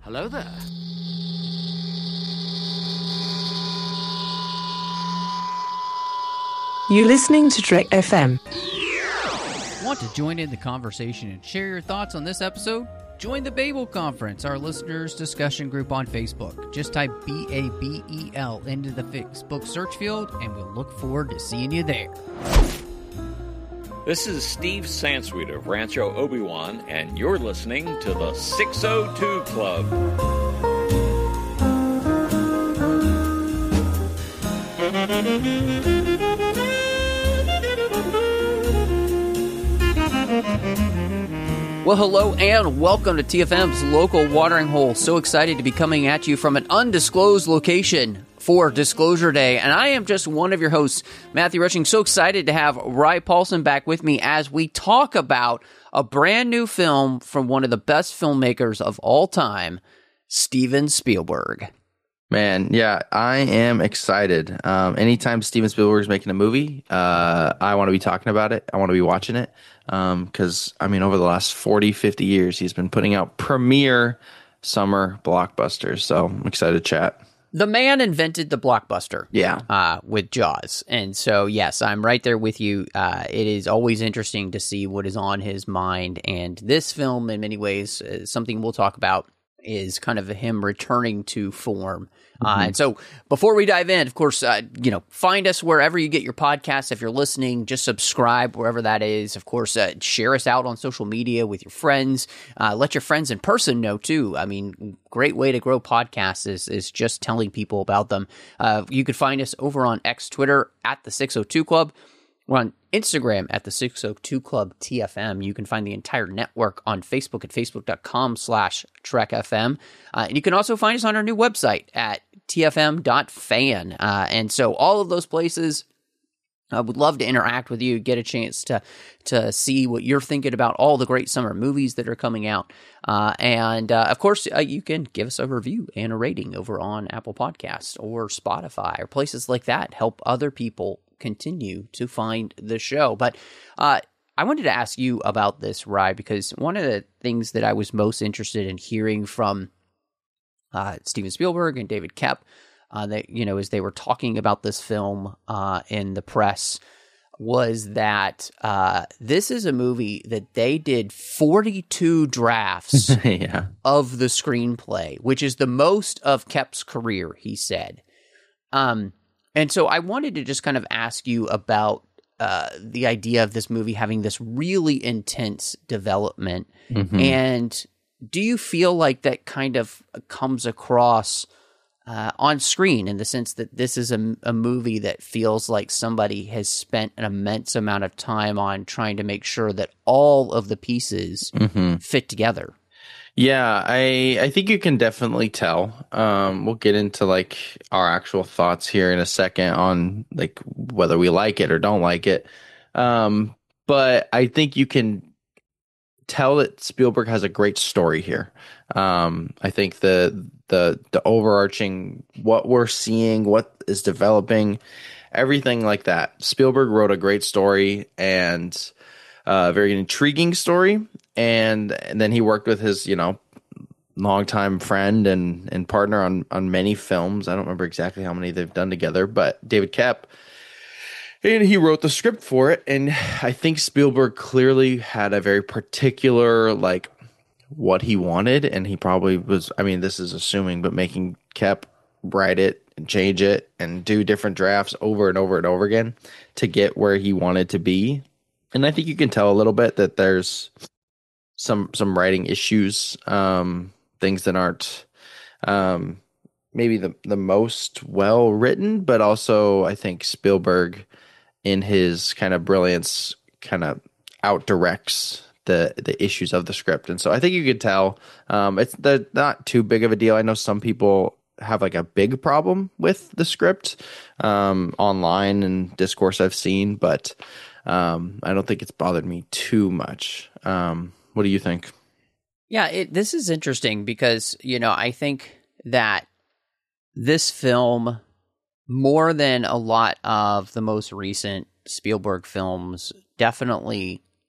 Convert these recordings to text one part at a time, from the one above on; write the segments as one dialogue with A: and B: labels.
A: Hello there.
B: You're listening to Trek FM.
A: Want to join in the conversation and share your thoughts on this episode? Join the Babel Conference, our listeners' discussion group on Facebook. Just type BABEL into the Facebook search field, and we'll look forward to seeing you there.
C: This is Steve Sansweet of Rancho Obi-Wan, and you're listening to the 602 Club.
A: Well, hello and welcome to TFM's local watering hole. So excited to be coming at you from an undisclosed location for Disclosure Day. And I am just one of your hosts, Matthew Rushing. So excited to have Rye Paulson back with me as we talk about a brand new film from one of the best filmmakers of all time, Steven Spielberg.
D: Man, yeah, I am excited. Anytime Steven Spielberg is making a movie, I want to be talking about it. I want to be watching it. Because, I mean, over the last 40, 50 years, he's been putting out premier summer blockbusters. So I'm excited to chat.
A: The man invented the blockbuster.
D: Yeah.
A: With Jaws. And so, yes, I'm right there with you. It is always interesting to see what is on his mind. And this film, in many ways, something we'll talk about, is kind of him returning to form. And so before we dive in, of course, find us wherever you get your podcasts. If you're listening, just subscribe wherever that is. Of course, share us out on social media with your friends. Let your friends in person know too. I mean, great way to grow podcasts is just telling people about them. You could find us over on X Twitter at the 602 Club. We're on Instagram at the 602 Club TFM. You can find the entire network on Facebook at facebook.com/TrekFM. And you can also find us on our new website at tfm.fan. And so all of those places, I would love to interact with you, get a chance to see what you're thinking about all the great summer movies that are coming out. And of course, you can give us a review and a rating over on Apple Podcasts or Spotify or places like that. Help other people continue to find the show. But I wanted to ask you about this, Rye, because one of the things that I was most interested in hearing from Steven Spielberg and David Koepp, that, as they were talking about this film in the press, was that this is a movie that they did 42 drafts
D: Yeah.
A: of the screenplay, which is the most of Koepp's career, he said. And so I wanted to just kind of ask you about the idea of this movie having this really intense development. And do you feel like that kind of comes across on screen in the sense that this is a movie that feels like somebody has spent an immense amount of time on trying to make sure that all of the pieces fit together?
D: Yeah, I think you can definitely tell. We'll get into like our actual thoughts here in a second on like whether we like it or don't like it. But I think you can tell that Spielberg has a great story here. I think the overarching, what we're seeing, what is developing, everything like that. Spielberg wrote a great story and a very intriguing story. And then he worked with his, longtime friend and partner on many films. I don't remember exactly how many they've done together, but David Koepp. And he wrote the script for it. And I think Spielberg clearly had a very particular, what he wanted. And he probably was, this is assuming, but making Koepp write it and change it and do different drafts over and over and over again to get where he wanted to be. And I think you can tell a little bit that there's some writing issues, things that aren't maybe the most well written, but also I think Spielberg, in his kind of brilliance, kind of out directs the issues of the script. And so I think you could tell they're not too big of a deal. I know some people have like a big problem with the script online and discourse I've seen, but I don't think it's bothered me too much. What do you think?
A: Yeah, this is interesting because, I think that this film, more than a lot of the most recent Spielberg films, definitely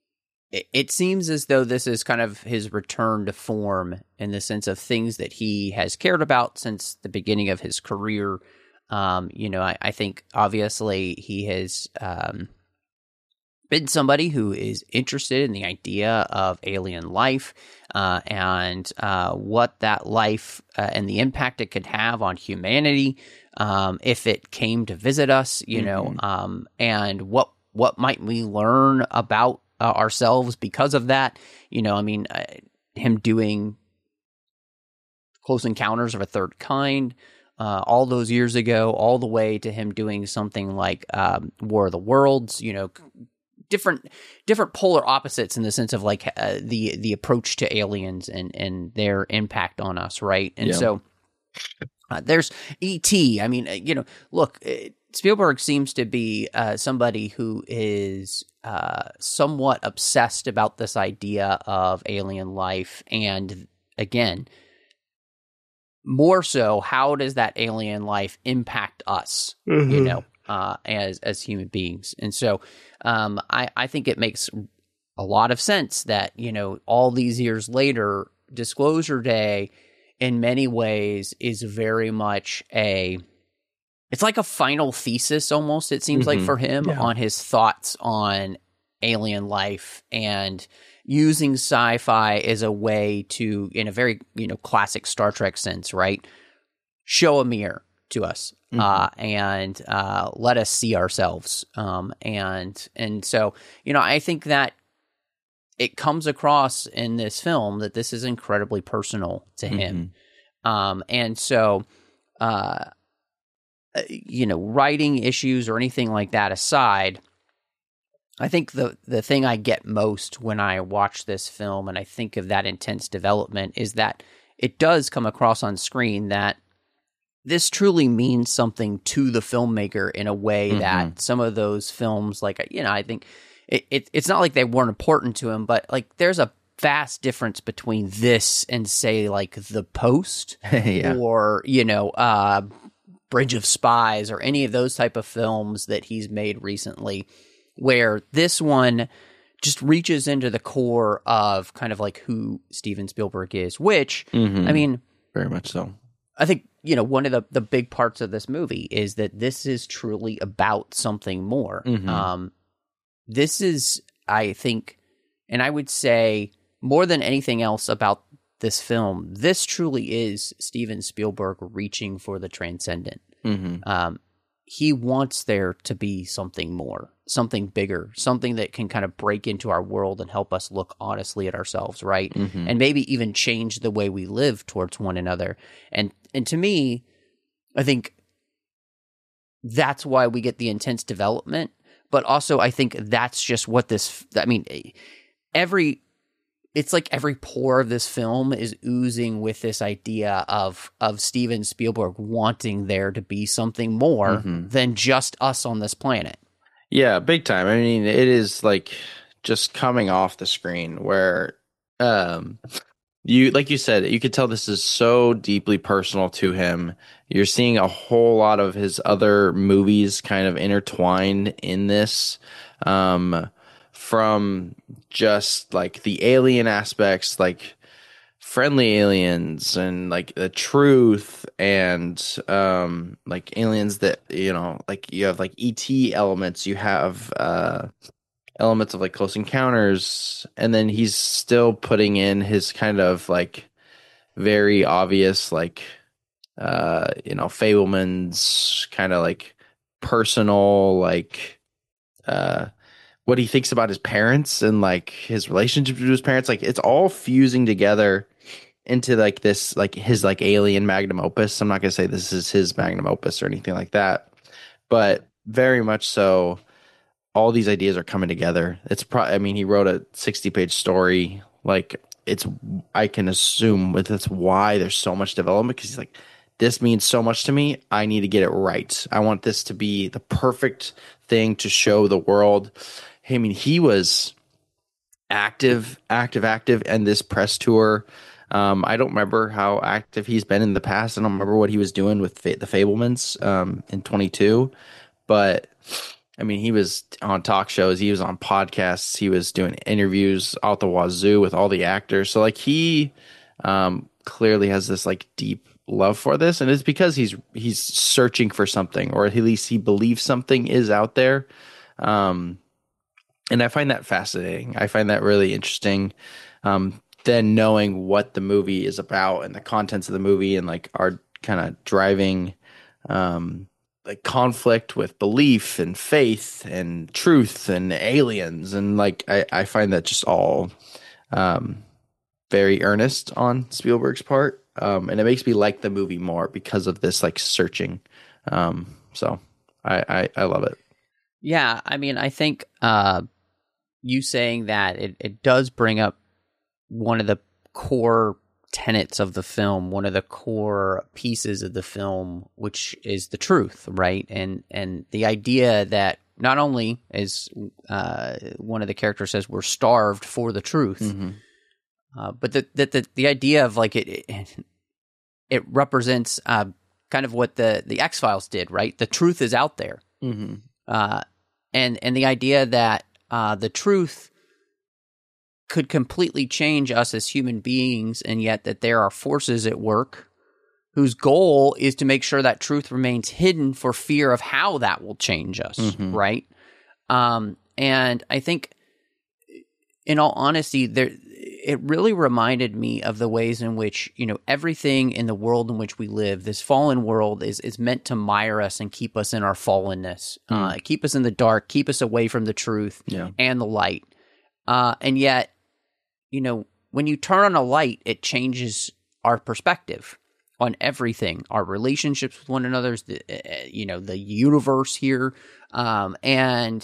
A: it seems as though this is kind of his return to form in the sense of things that he has cared about since the beginning of his career. I think obviously he has been somebody who is interested in the idea of alien life and what that life and the impact it could have on humanity if it came to visit us, and what might we learn about ourselves because of that. Him doing Close Encounters of a Third Kind all those years ago, all the way to him doing something like War of the Worlds, different polar opposites in the sense of like the approach to aliens and their impact on us, right? And so there's E.T. Look, Spielberg seems to be somebody who is somewhat obsessed about this idea of alien life, and again, more so, how does that alien life impact us? As human beings. And so I think it makes a lot of sense that, all these years later, Disclosure Day in many ways is very much it's like a final thesis almost, it seems like, for him on his thoughts on alien life and using sci-fi as a way to, in a very, classic Star Trek sense, right, show a mirror to us. And let us see ourselves. And so, I think that it comes across in this film that this is incredibly personal to him. And so, writing issues or anything like that aside, I think the thing I get most when I watch this film and I think of that intense development is that it does come across on screen that this truly means something to the filmmaker in a way that some of those films, like, I think it's not like they weren't important to him, but like there's a vast difference between this and say like The Post or, Bridge of Spies or any of those type of films that he's made recently, where this one just reaches into the core of kind of like who Steven Spielberg is, which, very
D: much so.
A: I think, one of the big parts of this movie is that this is truly about something more. This is, I think, and I would say more than anything else about this film, this truly is Steven Spielberg reaching for the transcendent. He wants there to be something more, something bigger, something that can kind of break into our world and help us look honestly at ourselves, right? And maybe even change the way we live towards one another. And to me, I think that's why we get the intense development. But also, I think that's just what this. It's like every pore of this film is oozing with this idea of Steven Spielberg wanting there to be something more than just us on this planet.
D: Yeah, big time. It is like just coming off the screen where like you said, you could tell this is so deeply personal to him. You're seeing a whole lot of his other movies kind of intertwined in this. From just like the alien aspects, like friendly aliens and like the truth and like aliens that, like you have like ET elements, you have elements of like Close Encounters, and then he's still putting in his kind of like very obvious like Fableman's kind of like personal like what he thinks about his parents and like his relationship to his parents, like it's all fusing together into like this, like his like alien magnum opus. I'm not gonna say this is his magnum opus or anything like that, but very much so. All these ideas are coming together. It's he wrote a 60-page story. Like I can assume that's why there's so much development, because he's like, this means so much to me. I need to get it right. I want this to be the perfect thing to show the world. He was active in this press tour. I don't remember how active he's been in the past. I don't remember what he was doing with the Fablemans in 22. But, I mean, he was on talk shows, he was on podcasts, he was doing interviews out the wazoo with all the actors. So like he clearly has this like deep love for this, and it's because he's searching for something, or at least he believes something is out there. And I find that fascinating. I find that really interesting. Then knowing what the movie is about and the contents of the movie and like our kind of driving like conflict with belief and faith and truth and aliens, and like I find that just all very earnest on Spielberg's part, and it makes me like the movie more because of this like searching. So I love it.
A: Yeah, I mean, I think you saying that it does bring up one of the core tenets of the film, one of the core pieces of the film, which is the truth, right? And the idea that not only is one of the characters says we're starved for the truth, but the idea of like it represents kind of what the X-Files did, right? The truth is out there, and the idea that the truth could completely change us as human beings, and yet that there are forces at work whose goal is to make sure that truth remains hidden for fear of how that will change us, right? And I think, in all honesty, it really reminded me of the ways in which, you know, everything in the world in which we live, this fallen world, is meant to mire us and keep us in our fallenness, keep us in the dark, keep us away from the truth and the light. And yet, you know, when you turn on a light, it changes our perspective on everything, our relationships with one another, you know, the universe here. And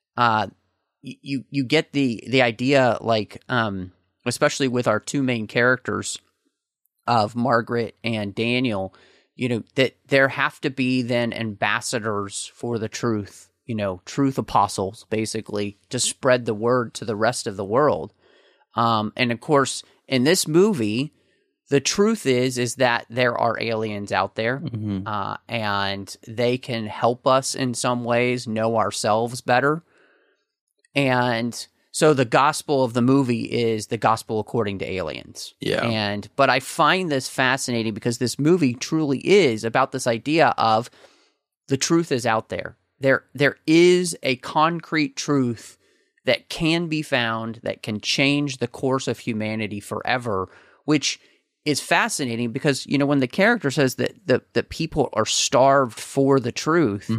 A: you get the idea, like, especially with our two main characters of Margaret and Daniel, you know, that there have to be then ambassadors for the truth, you know, truth apostles, basically, to spread the word to the rest of the world. And of course, in this movie, the truth is that there are aliens out there, and they can help us in some ways know ourselves better. And so the gospel of the movie is the gospel according to aliens. Yeah. But I find this fascinating because this movie truly is about this idea of the truth is out there. There is a concrete truth that can be found, that can change the course of humanity forever, which is fascinating because, you know, when the character says that the people are starved for the truth,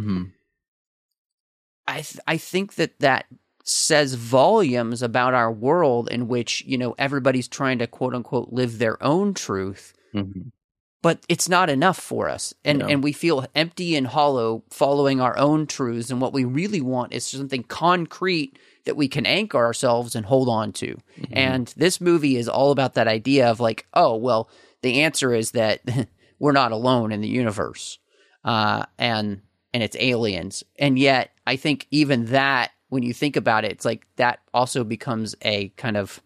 A: I think that says volumes about our world in which, you know, everybody's trying to quote unquote live their own truth, but it's not enough for us. And we feel empty and hollow following our own truths. And what we really want is something concrete that we can anchor ourselves and hold on to. And this movie is all about that idea of like, oh, well, the answer is that we're not alone in the universe. And it's aliens. And yet I think even that, when you think about it, it's like that also becomes a kind of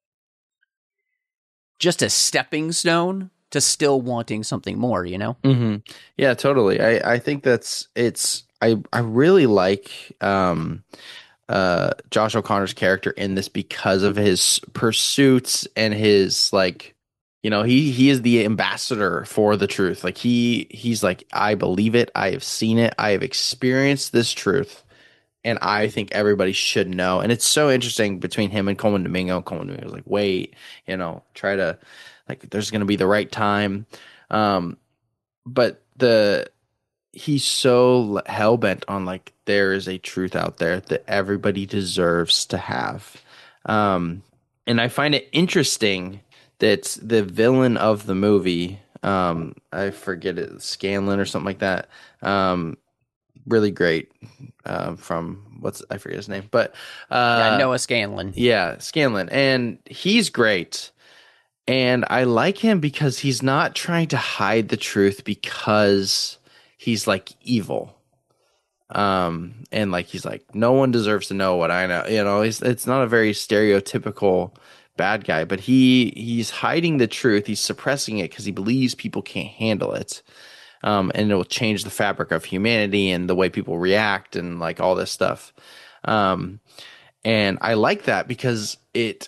A: just a stepping stone to still wanting something more, you know?
D: Yeah, totally. I think I really like Josh O'Connor's character in this because of his pursuits and his like, you know, he is the ambassador for the truth. Like he's like, I believe it. I have seen it. I have experienced this truth. And I think everybody should know. And it's so interesting between him and Coleman Domingo. Coleman Domingo was like, wait, you know, try to, like, there's going to be the right time. But he's so hell-bent on, like, there is a truth out there that everybody deserves to have. And I find it interesting that the villain of the movie, I forget it, Scanlon or something like that, really great, from I forget his name, but
A: Noah Scanlon.
D: Yeah, Scanlon, and he's great. And I like him because he's not trying to hide the truth because he's like evil. And like he's like, no one deserves to know what I know. You know, it's not a very stereotypical bad guy, but he's hiding the truth. He's suppressing it because he believes people can't handle it. and it will change the fabric of humanity and the way people react and like all this stuff. And I like that because it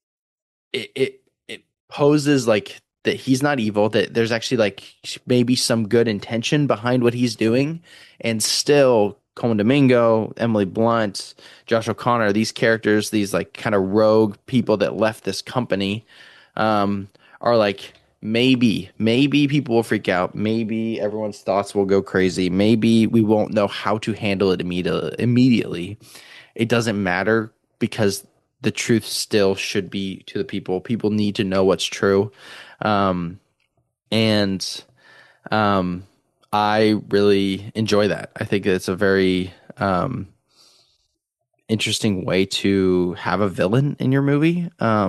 D: poses like that he's not evil, that there's actually like maybe some good intention behind what he's doing, and still Coleman Domingo, Emily Blunt, Josh O'Connor, these characters, these like kind of rogue people that left this company, are like, maybe people will freak out. Maybe everyone's thoughts will go crazy. Maybe we won't know how to handle it immediately. It doesn't matter because the truth still should be to the people. People need to know what's true. I really enjoy that. I think it's a very interesting way to have a villain in your movie.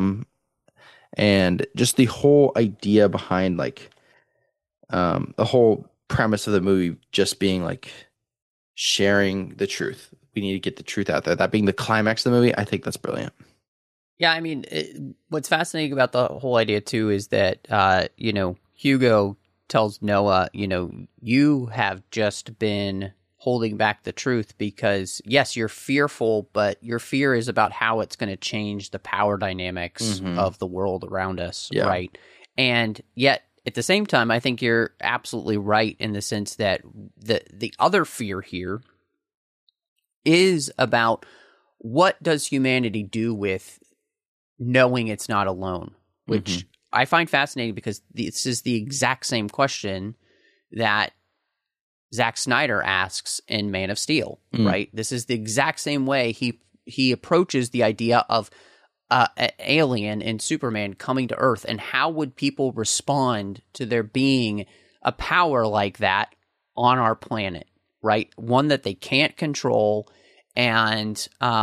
D: And just the whole idea behind like the whole premise of the movie just being like sharing the truth. We need to get the truth out there. That being the climax of the movie, I think that's brilliant.
A: Yeah, I mean, what's fascinating about the whole idea too is that Hugo tells Noah, you have just been holding back the truth because, yes, you're fearful, but your fear is about how it's going to change the power dynamics of the world around us, right? And yet, at the same time, I think you're absolutely right in the sense that the other fear here is about what does humanity do with knowing it's not alone, which I find fascinating because this is the exact same question that Zack Snyder asks in Man of Steel, right? This is the exact same way he approaches the idea of an alien and Superman coming to Earth, and how would people respond to there being a power like that on our planet, right? One that they can't control, and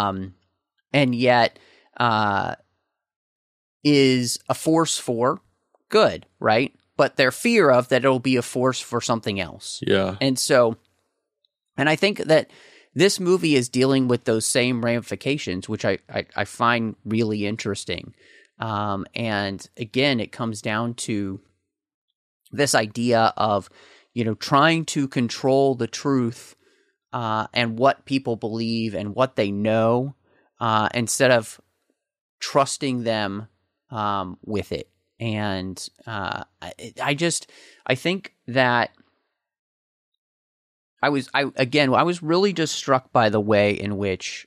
A: yet is a force for good, right? But their fear of that it'll be a force for something else.
D: Yeah.
A: And I think that this movie is dealing with those same ramifications, which I find really interesting. And again, it comes down to this idea of, trying to control the truth and what people believe and what they know, instead of trusting them with it. And I think that I was really just struck by the way in which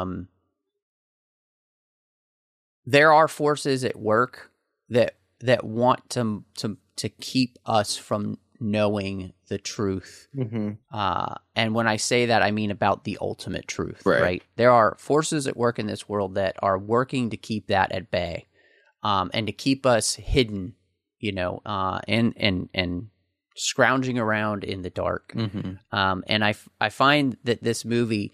A: there are forces at work that want to keep us from knowing the truth. And when I say that, I mean about the ultimate truth, right? There are forces at work in this world that are working to keep that at bay, and to keep us hidden, and scrounging around in the dark. And I find that this movie,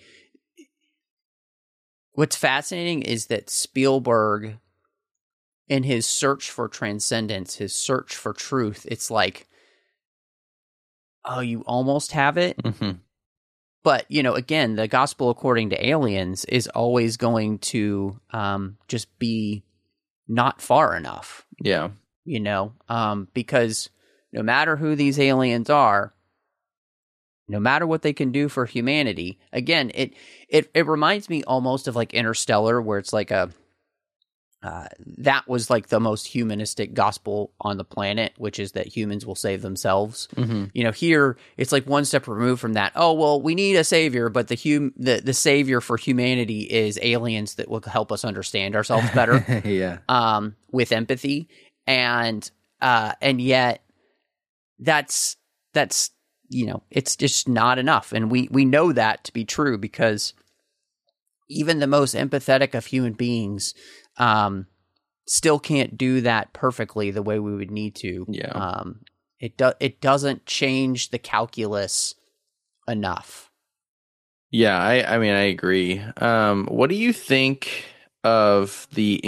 A: what's fascinating is that Spielberg, in his search for transcendence, his search for truth, it's like, oh, you almost have it. But, again, the gospel according to aliens is always going to just be not far enough.
D: Yeah.
A: Because no matter who these aliens are, no matter what they can do for humanity, again, it reminds me almost of like Interstellar, where it's like that was like the most humanistic gospel on the planet, which is that humans will save themselves. Here it's like one step removed from that. Oh, well, we need a savior, but the savior for humanity is aliens that will help us understand ourselves better.
D: Yeah.
A: With empathy. And yet that's it's just not enough. And we know that to be true because even the most empathetic of human beings still can't do that perfectly the way we would need to.
D: Yeah.
A: It doesn't change the calculus enough.
D: Yeah, I mean, I agree. What do you think of the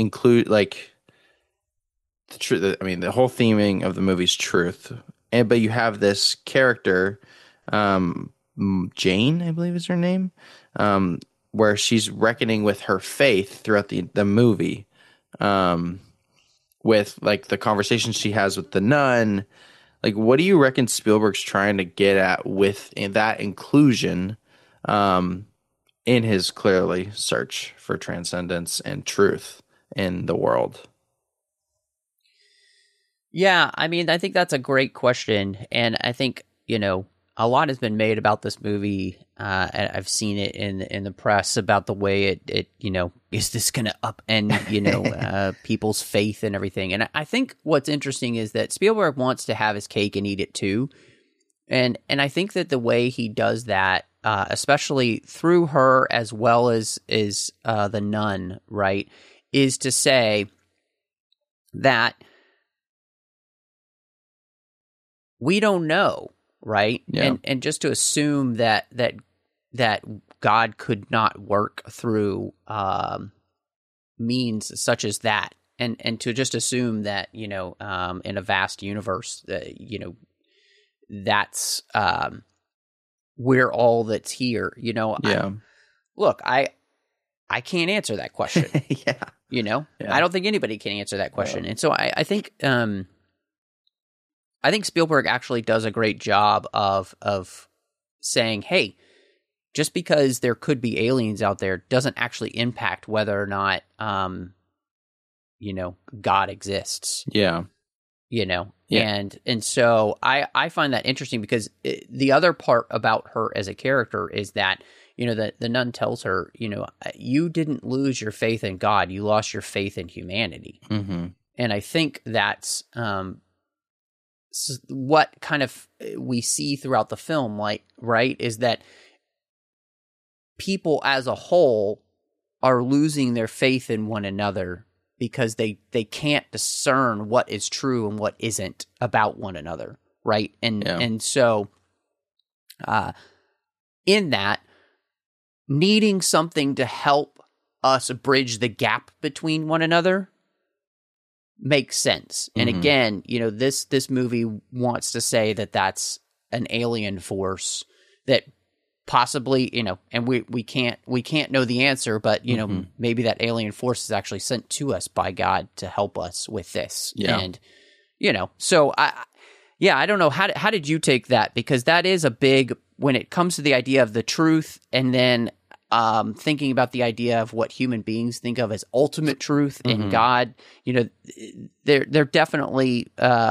D: the truth? I mean, the whole theming of the movie's truth, but you have this character, Jane, I believe is her name, where she's reckoning with her faith throughout the movie, with like the conversations she has with the nun, Like, what do you reckon Spielberg's trying to get at with that inclusion in his clearly search for transcendence and truth in the world?
A: Yeah, I mean, I think that's a great question. And I think, a lot has been made about this movie. And I've seen it in the press about the way it is this going to upend, people's faith and everything. And I think what's interesting is that Spielberg wants to have his cake and eat it too. And I think that the way he does that, especially through her as well as the nun, right, is to say that we don't know, right?
D: Yeah.
A: And just to assume that God could not work through means such as that, and to just assume that in a vast universe, that's we're all that's here.
D: Yeah.
A: I can't answer that question.
D: Yeah. Yeah.
A: I don't think anybody can answer that question, and so I think. I think Spielberg actually does a great job of saying, hey, just because there could be aliens out there doesn't actually impact whether or not, God exists.
D: Yeah.
A: Yeah. And so I find that interesting because the other part about her as a character is that, the nun tells her, you didn't lose your faith in God, you lost your faith in humanity.
D: Mm-hmm.
A: And I think that's, what kind of we see throughout the film, right, is that people as a whole are losing their faith in one another because they can't discern what is true and what isn't about one another, right? And so in that, needing something to help us bridge the gap between one another makes sense. And again, this movie wants to say that that's an alien force that possibly, and we can't know the answer, but maybe that alien force is actually sent to us by God to help us with this.
D: Yeah.
A: And so I don't know, how did you take that? Because that is a big, when it comes to the idea of the truth, and then thinking about the idea of what human beings think of as ultimate truth in God, they're definitely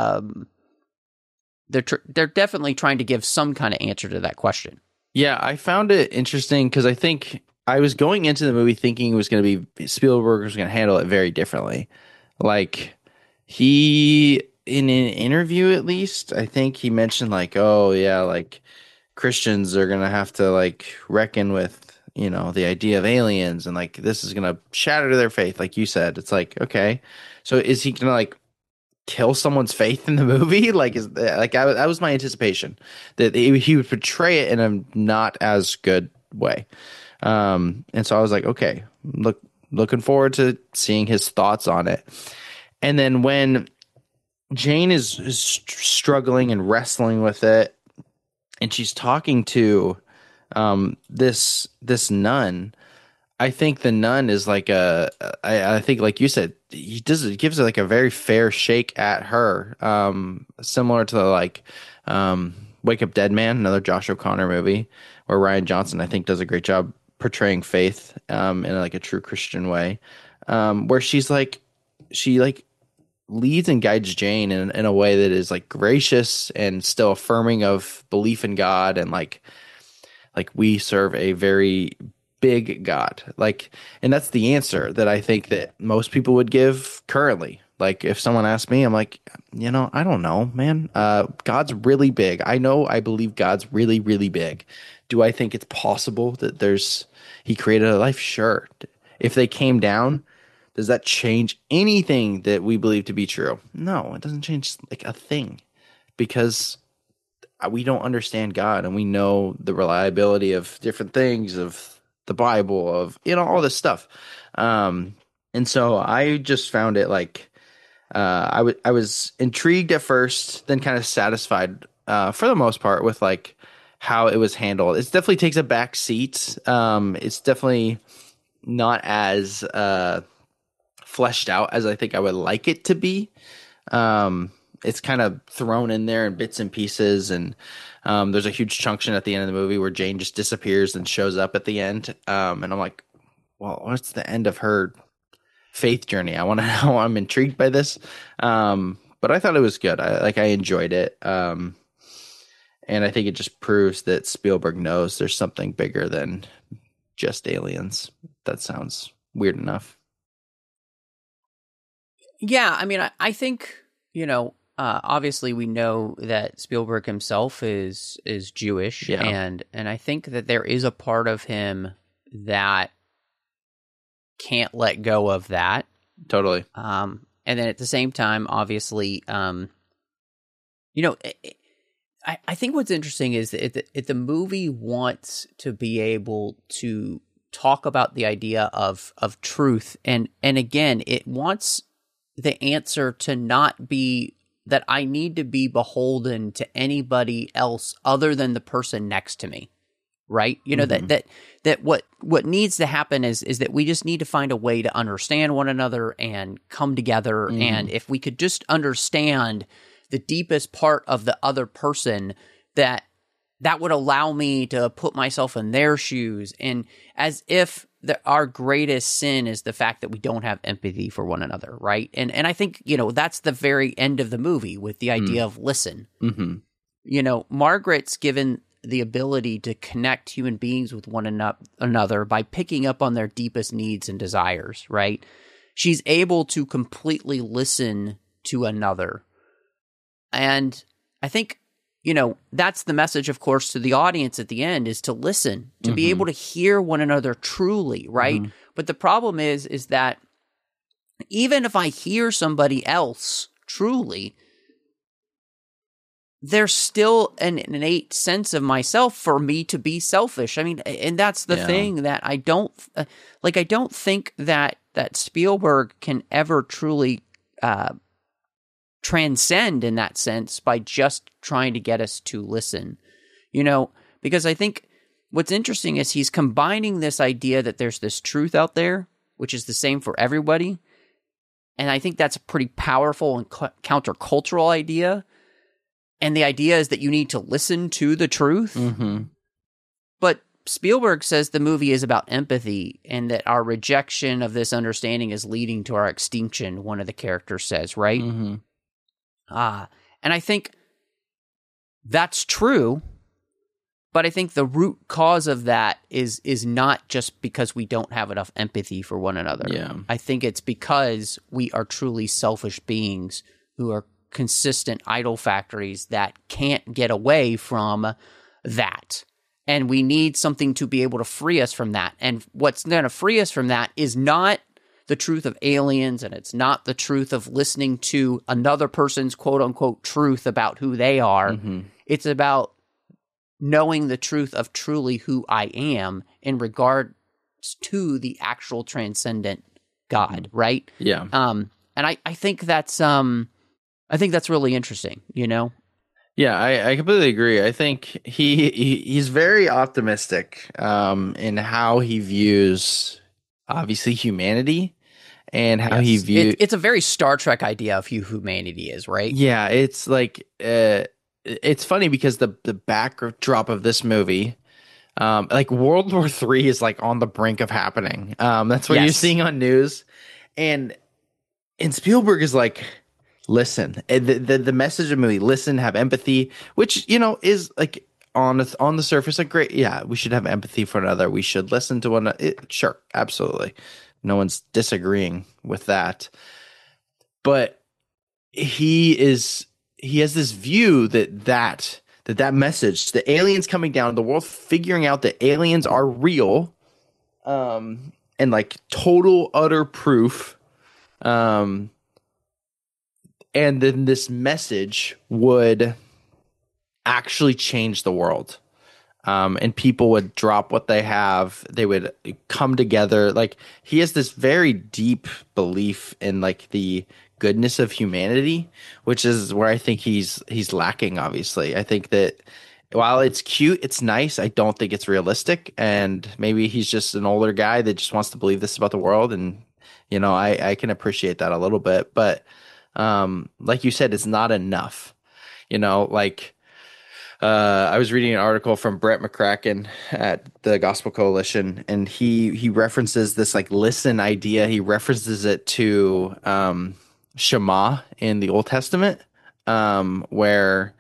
A: they're definitely trying to give some kind of answer to that question.
D: Yeah, I found it interesting because I think I was going into the movie thinking it was going to be Spielberg was going to handle it very differently. Like he, in an interview at least, I think he mentioned like, oh yeah, like Christians are going to have to like reckon with the idea of aliens, and like this is gonna shatter their faith, like you said. It's like, okay, so is he gonna like kill someone's faith in the movie? Like, that was my anticipation that he would portray it in a not as good way. And so I was like, okay, looking forward to seeing his thoughts on it. And then when Jane is struggling and wrestling with it, and she's talking to this nun, I think the nun is like I think like you said, he gives it like a very fair shake at her, similar to like Wake Up Dead Man, another Josh O'Connor movie, where Rian Johnson I think does a great job portraying faith in like a true Christian way, where she leads and guides Jane in a way that is like gracious and still affirming of belief in God, and like we serve a very big God. And that's the answer that I think that most people would give currently. Like if someone asked me, I'm like, I don't know, man. God's really big. I believe God's really, really big. Do I think it's possible that he created a life? Sure. If they came down, does that change anything that we believe to be true? No, it doesn't change like a thing, because we don't understand God, and we know the reliability of different things, of the Bible, of all this stuff. And so I just found it like I was intrigued at first, then kind of satisfied for the most part with like how it was handled. It definitely takes a back seat. It's definitely not as fleshed out as I think I would like it to be. it's kind of thrown in there in bits and pieces, and there's a huge chunction at the end of the movie where Jane just disappears and shows up at the end, and I'm like, well, what's the end of her faith journey? I want to know. I'm intrigued by this, but I thought it was good. I enjoyed it, and I think it just proves that Spielberg knows there's something bigger than just aliens. That sounds weird enough.
A: Yeah, I mean, I think, obviously we know that Spielberg himself is Jewish,
D: Yeah.
A: and I think that there is a part of him that can't let go of that.
D: Totally.
A: And then at the same time, obviously, I think what's interesting is that the movie wants to be able to talk about the idea of truth, and again, it wants the answer to not be that I need to be beholden to anybody else other than the person next to me, right? That what needs to happen is that we just need to find a way to understand one another and come together. And if we could just understand the deepest part of the other person, that would allow me to put myself in their shoes, and as if our greatest sin is the fact that we don't have empathy for one another, right? And I think, that's the very end of the movie with the idea of listen.
D: Mm-hmm.
A: Margaret's given the ability to connect human beings with one another by picking up on their deepest needs and desires, right? She's able to completely listen to another. And I think, that's the message, of course, to the audience at the end, is to listen, to be able to hear one another truly, right? But the problem is that even if I hear somebody else truly, there's still an innate sense of myself for me to be selfish. I mean, and that's the thing that I don't think that Spielberg can ever truly transcend in that sense by just trying to get us to listen, because I think what's interesting is he's combining this idea that there's this truth out there, which is the same for everybody. And I think that's a pretty powerful and countercultural idea. And the idea is that you need to listen to the truth. But Spielberg says the movie is about empathy, and that our rejection of this understanding is leading to our extinction, one of the characters says, right? And I think that's true, but I think the root cause of that is not just because we don't have enough empathy for one another.
D: Yeah.
A: I think it's because we are truly selfish beings who are consistent idol factories that can't get away from that. And we need something to be able to free us from that. And what's going to free us from that is not the truth of aliens, and it's not the truth of listening to another person's quote-unquote truth about who they are. It's about knowing the truth of truly who I am in regards to the actual transcendent God, right?
D: Yeah.
A: And I think that's really interesting,
D: Yeah, I completely agree. I think he's very optimistic in how he views, obviously, humanity, and how he views.
A: It's a very Star Trek idea of who humanity is, right?
D: Yeah, it's like it's funny because the backdrop of this movie, like World War III, is like on the brink of happening. That's what you're seeing on news, and Spielberg is like, listen. The message of the movie: listen, have empathy, which is like on the surface a great. Yeah, we should have empathy for another. We should listen to one. Sure, absolutely. No one's disagreeing with that. But he has this view that message, the aliens coming down, the world figuring out that aliens are real, and like total utter proof, and then this message would actually change the world. And people would drop what they have. They would come together. Like, he has this very deep belief in like the goodness of humanity, which is where I think he's lacking. Obviously, I think that while it's cute, it's nice, I don't think it's realistic. And maybe he's just an older guy that just wants to believe this about the world. And I can appreciate that a little bit, but like you said, it's not enough. You know, like I was reading an article from Brett McCracken at the Gospel Coalition, and he references this like listen idea. He references it to Shema in the Old Testament, where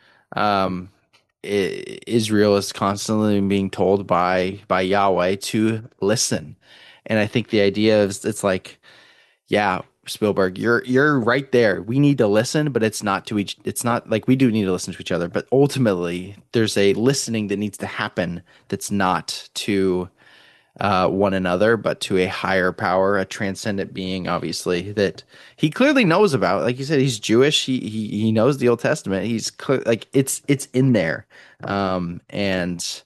D: Israel is constantly being told by Yahweh to listen. And I think the idea is it's like, yeah, Spielberg, you're right there. We need to listen, but it's not like we do need to listen to each other, but ultimately there's a listening that needs to happen that's not to one another, but to a higher power, a transcendent being, obviously, that he clearly knows about. Like you said, he's Jewish. He knows the Old Testament. He's like it's in there, and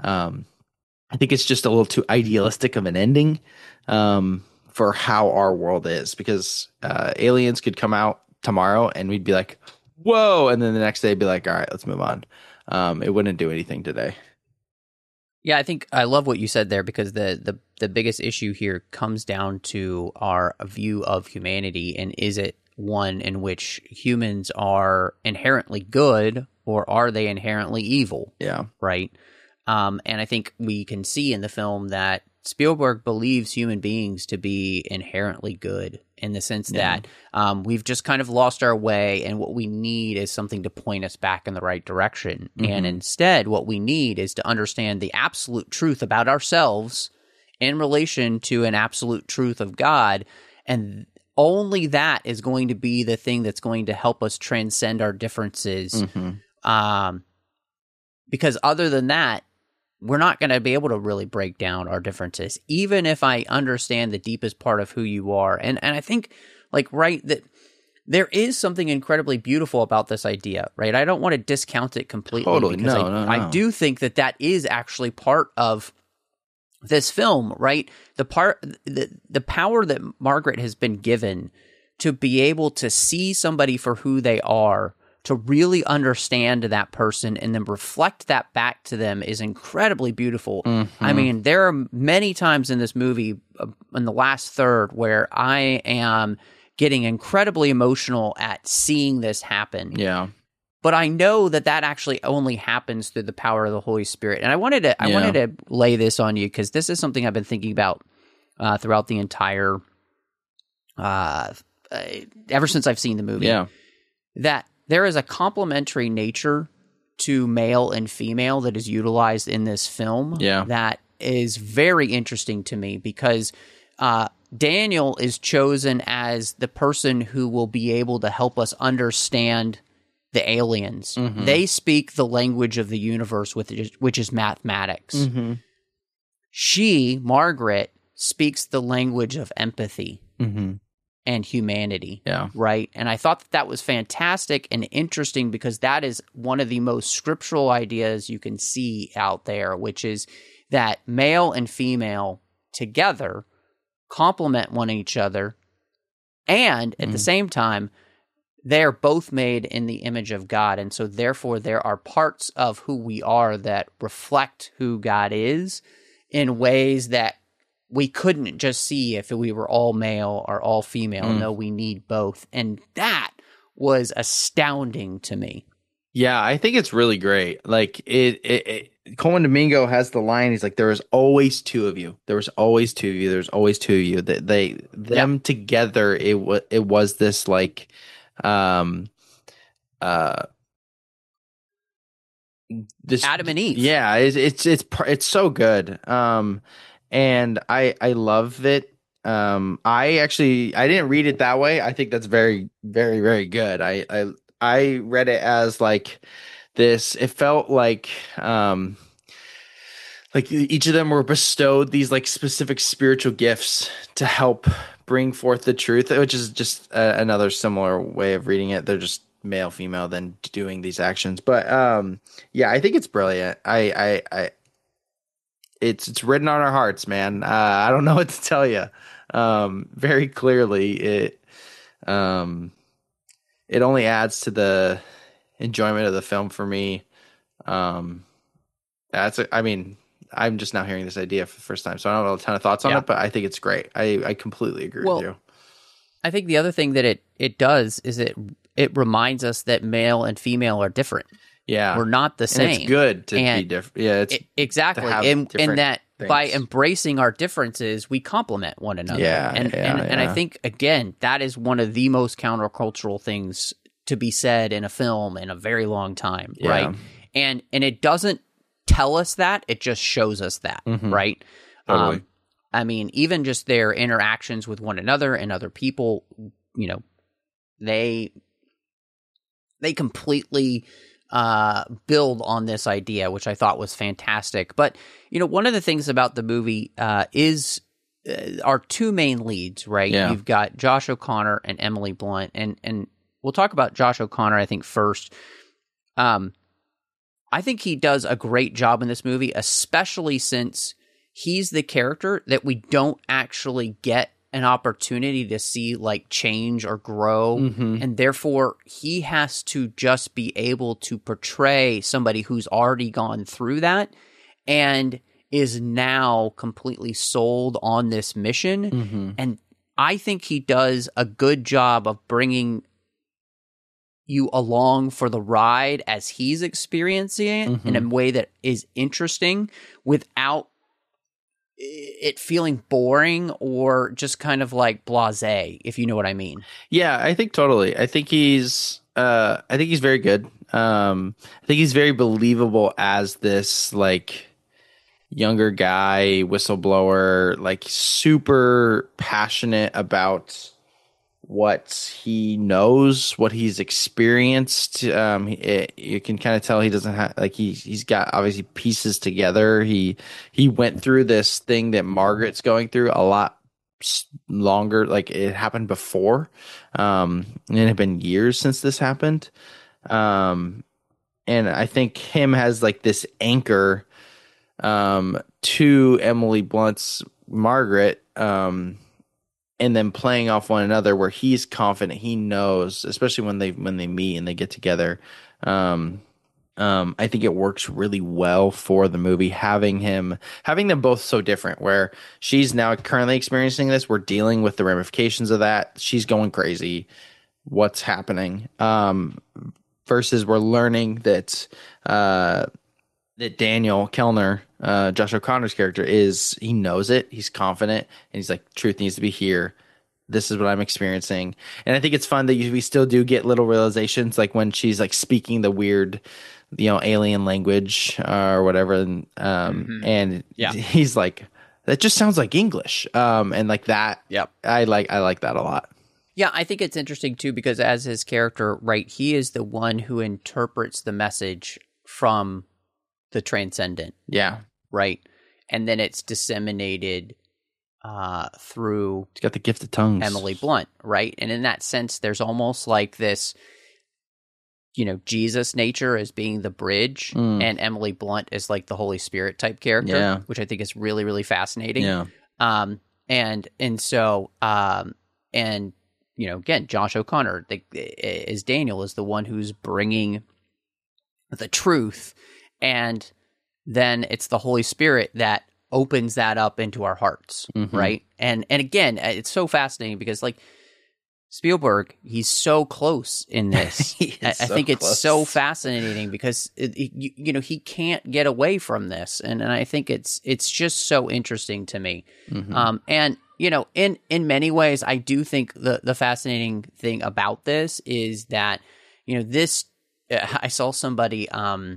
D: I think it's just a little too idealistic of an ending for how our world is, because aliens could come out tomorrow and we'd be like, whoa, and then the next day be like, all right, let's move on. It wouldn't do anything today.
A: Yeah, I think I love what you said there, because the biggest issue here comes down to our view of humanity, and is it one in which humans are inherently good, or are they inherently evil?
D: Yeah.
A: Right? And I think we can see in the film that Spielberg believes human beings to be inherently good, in the sense that we've just kind of lost our way, and what we need is something to point us back in the right direction. Mm-hmm. And instead, what we need is to understand the absolute truth about ourselves in relation to an absolute truth of God, and only that is going to be the thing that's going to help us transcend our differences. Mm-hmm. Because other than that, we're not going to be able to really break down our differences, even if I understand the deepest part of who you are. And I think, like, right, that there is something incredibly beautiful about this idea, right? I don't want to discount it completely.
D: Totally.
A: Because
D: No.
A: I do think that is actually part of this film, right? The power that Margaret has been given to be able to see somebody for who they are, to really understand that person and then reflect that back to them, is incredibly beautiful. Mm-hmm. I mean, there are many times in this movie, in the last third, where I am getting incredibly emotional at seeing this happen.
D: Yeah.
A: But I know that actually only happens through the power of the Holy Spirit. And I wanted to lay this on you, because this is something I've been thinking about throughout the entire, ever since I've seen the movie.
D: Yeah.
A: That there is a complementary nature to male and female that is utilized in this film.
D: Yeah.
A: That is very interesting to me, because Daniel is chosen as the person who will be able to help us understand the aliens. Mm-hmm. They speak the language of the universe, which is mathematics. Mm-hmm. She, Margaret, speaks the language of empathy. Mm-hmm. And humanity.
D: Yeah.
A: Right. And I thought that was fantastic and interesting, because that is one of the most scriptural ideas you can see out there, which is that male and female together complement one each other. And at the same time, they're both made in the image of God. And so therefore there are parts of who we are that reflect who God is in ways that we couldn't just see if we were all male or all female. No, we need both. And that was astounding to me.
D: Yeah, I think it's really great. Like Coleman Domingo has the line. He's like, "There is always two of you. There was always two of you. There's always two of you." Them together. It was this like, this
A: Adam and Eve.
D: Yeah, it's so good. And I love it. I didn't read it that way. I think that's very, very, very good. I read it as like this. It felt like each of them were bestowed these like specific spiritual gifts to help bring forth the truth, which is just another similar way of reading it. They're just male, female, then doing these actions. But yeah, I think it's brilliant. It's written on our hearts, man. I don't know what to tell you. Very clearly, it only adds to the enjoyment of the film for me. I'm just now hearing this idea for the first time, so I don't have a ton of thoughts on it, but I think it's great. I completely agree with you.
A: I think the other thing that it does is it reminds us that male and female are different.
D: Yeah.
A: We're not the
D: And
A: same.
D: it's good to
A: And
D: be different. Yeah, it's
A: exactly.
D: to have
A: And
D: different
A: that by
D: things.
A: embracing our differences, we complement one another.
D: Yeah,
A: And I think, again, that is one of the most countercultural things to be said in a film in a very long time,
D: Yeah.
A: right? And it doesn't tell us that, it just shows us that, right?
D: Totally.
A: I mean, even just their interactions with one another and other people, you know, they completely build on this idea, which I thought was fantastic. But, you know, one of the things about the movie is our two main leads, right?
D: Yeah.
A: You've got Josh O'Connor and Emily Blunt, and we'll talk about Josh O'Connor, I think, first. I think he does a great job in this movie, especially since he's the character that we don't actually get an opportunity to see like change or grow. And therefore he has to just be able to portray somebody who's already gone through that and is now completely sold on this mission. And I think he does a good job of bringing you along for the ride as he's experiencing it in a way that is interesting without it feeling boring or just kind of like blasé, if you know what I mean.
D: Yeah, I think totally. I think he's very good. I think he's very believable as this like younger guy, whistleblower, like super passionate about what he knows, what he's experienced. You can kind of tell he doesn't have like he's got obviously pieces together. He went through this thing that Margaret's going through a lot longer. Like it happened before, and it had been years since this happened. And I think him has like this anchor to Emily Blunt's Margaret. And then playing off one another where he's confident, he knows, especially when they meet and they get together. I think it works really well for the movie having them both so different, where she's now currently experiencing this. We're dealing with the ramifications of that. She's going crazy. What's happening? Versus we're learning that Daniel Kellner, Josh O'Connor's character, he knows it. He's confident, and he's like, truth needs to be here. This is what I'm experiencing. And I think it's fun that we still do get little realizations, like when she's like speaking the weird, alien language or whatever. And he's like, that just sounds like English. And like that.
A: Yep.
D: I like that a lot.
A: Yeah, I think it's interesting too, because as his character, right, he is the one who interprets the message from the transcendent.
D: Yeah.
A: Right. And then it's disseminated through
D: He's got the gift of tongues.
A: Emily Blunt, right? And in that sense, there's almost like this, Jesus nature as being the bridge, and Emily Blunt is like the Holy Spirit type character, which I think is really, really fascinating.
D: Yeah.
A: Again, Josh O'Connor as Daniel is the one who's bringing the truth, and then it's the Holy Spirit that opens that up into our hearts, right? And again, it's so fascinating because like Spielberg, he's so close in this. I think it's so fascinating because he can't get away from this, and I think it's just so interesting to me. And in many ways, I do think the fascinating thing about this is that this. I saw somebody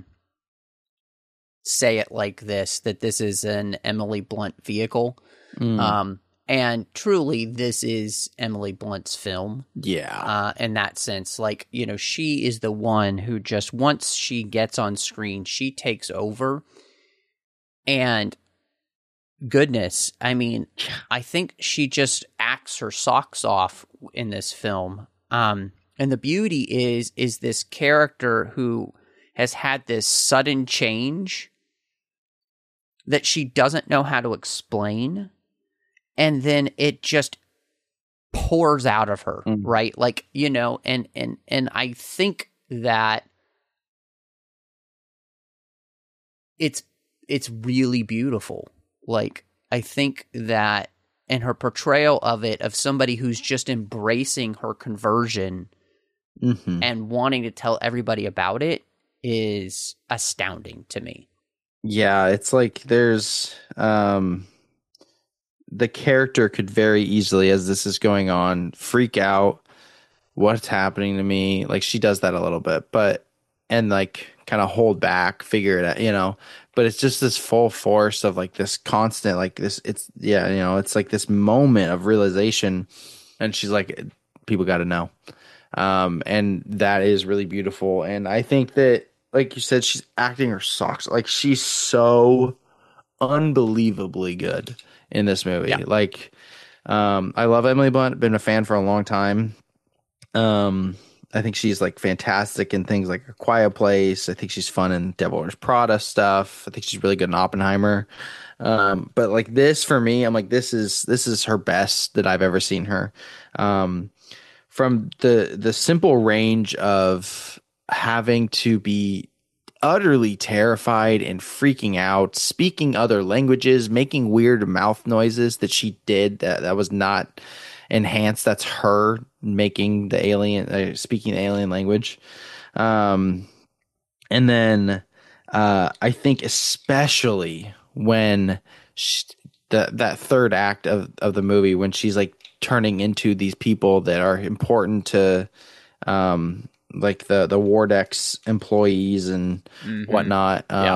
A: say it like this, that this is an Emily Blunt vehicle. And truly, this is Emily Blunt's film.
D: Yeah.
A: In that sense, like, she is the one who just, once she gets on screen, she takes over. And goodness, I mean, I think she just acts her socks off in this film. And the beauty is this character who has had this sudden change that she doesn't know how to explain. And then it just pours out of her, right? Like, and I think that it's really beautiful. Like, I think that and her portrayal of it, of somebody who's just embracing her conversion and wanting to tell everybody about it, is astounding to me.
D: Yeah, it's like there's the character could very easily, as this is going on, freak out. What's happening to me? Like, she does that a little bit, but and like kind of hold back, figure it out, you know. But it's just this full force of like this constant, like this. It's it's like this moment of realization, and she's like, people got to know, and that is really beautiful. And I think that, like you said, she's acting her socks. Like, she's so unbelievably good in this movie.
A: Yeah.
D: Like, I love Emily Blunt. Been a fan for a long time. I think she's like fantastic in things like A Quiet Place. I think she's fun in Devil Wears Prada stuff. I think she's really good in Oppenheimer. But like this, for me, I'm like, this is her best that I've ever seen her. From the simple range of having to be utterly terrified and freaking out, speaking other languages, making weird mouth noises that she did that was not enhanced. That's her making the alien, speaking the alien language. And then I think especially when that third act of the movie, when she's like turning into these people that are important to like the Wardex employees and whatnot. I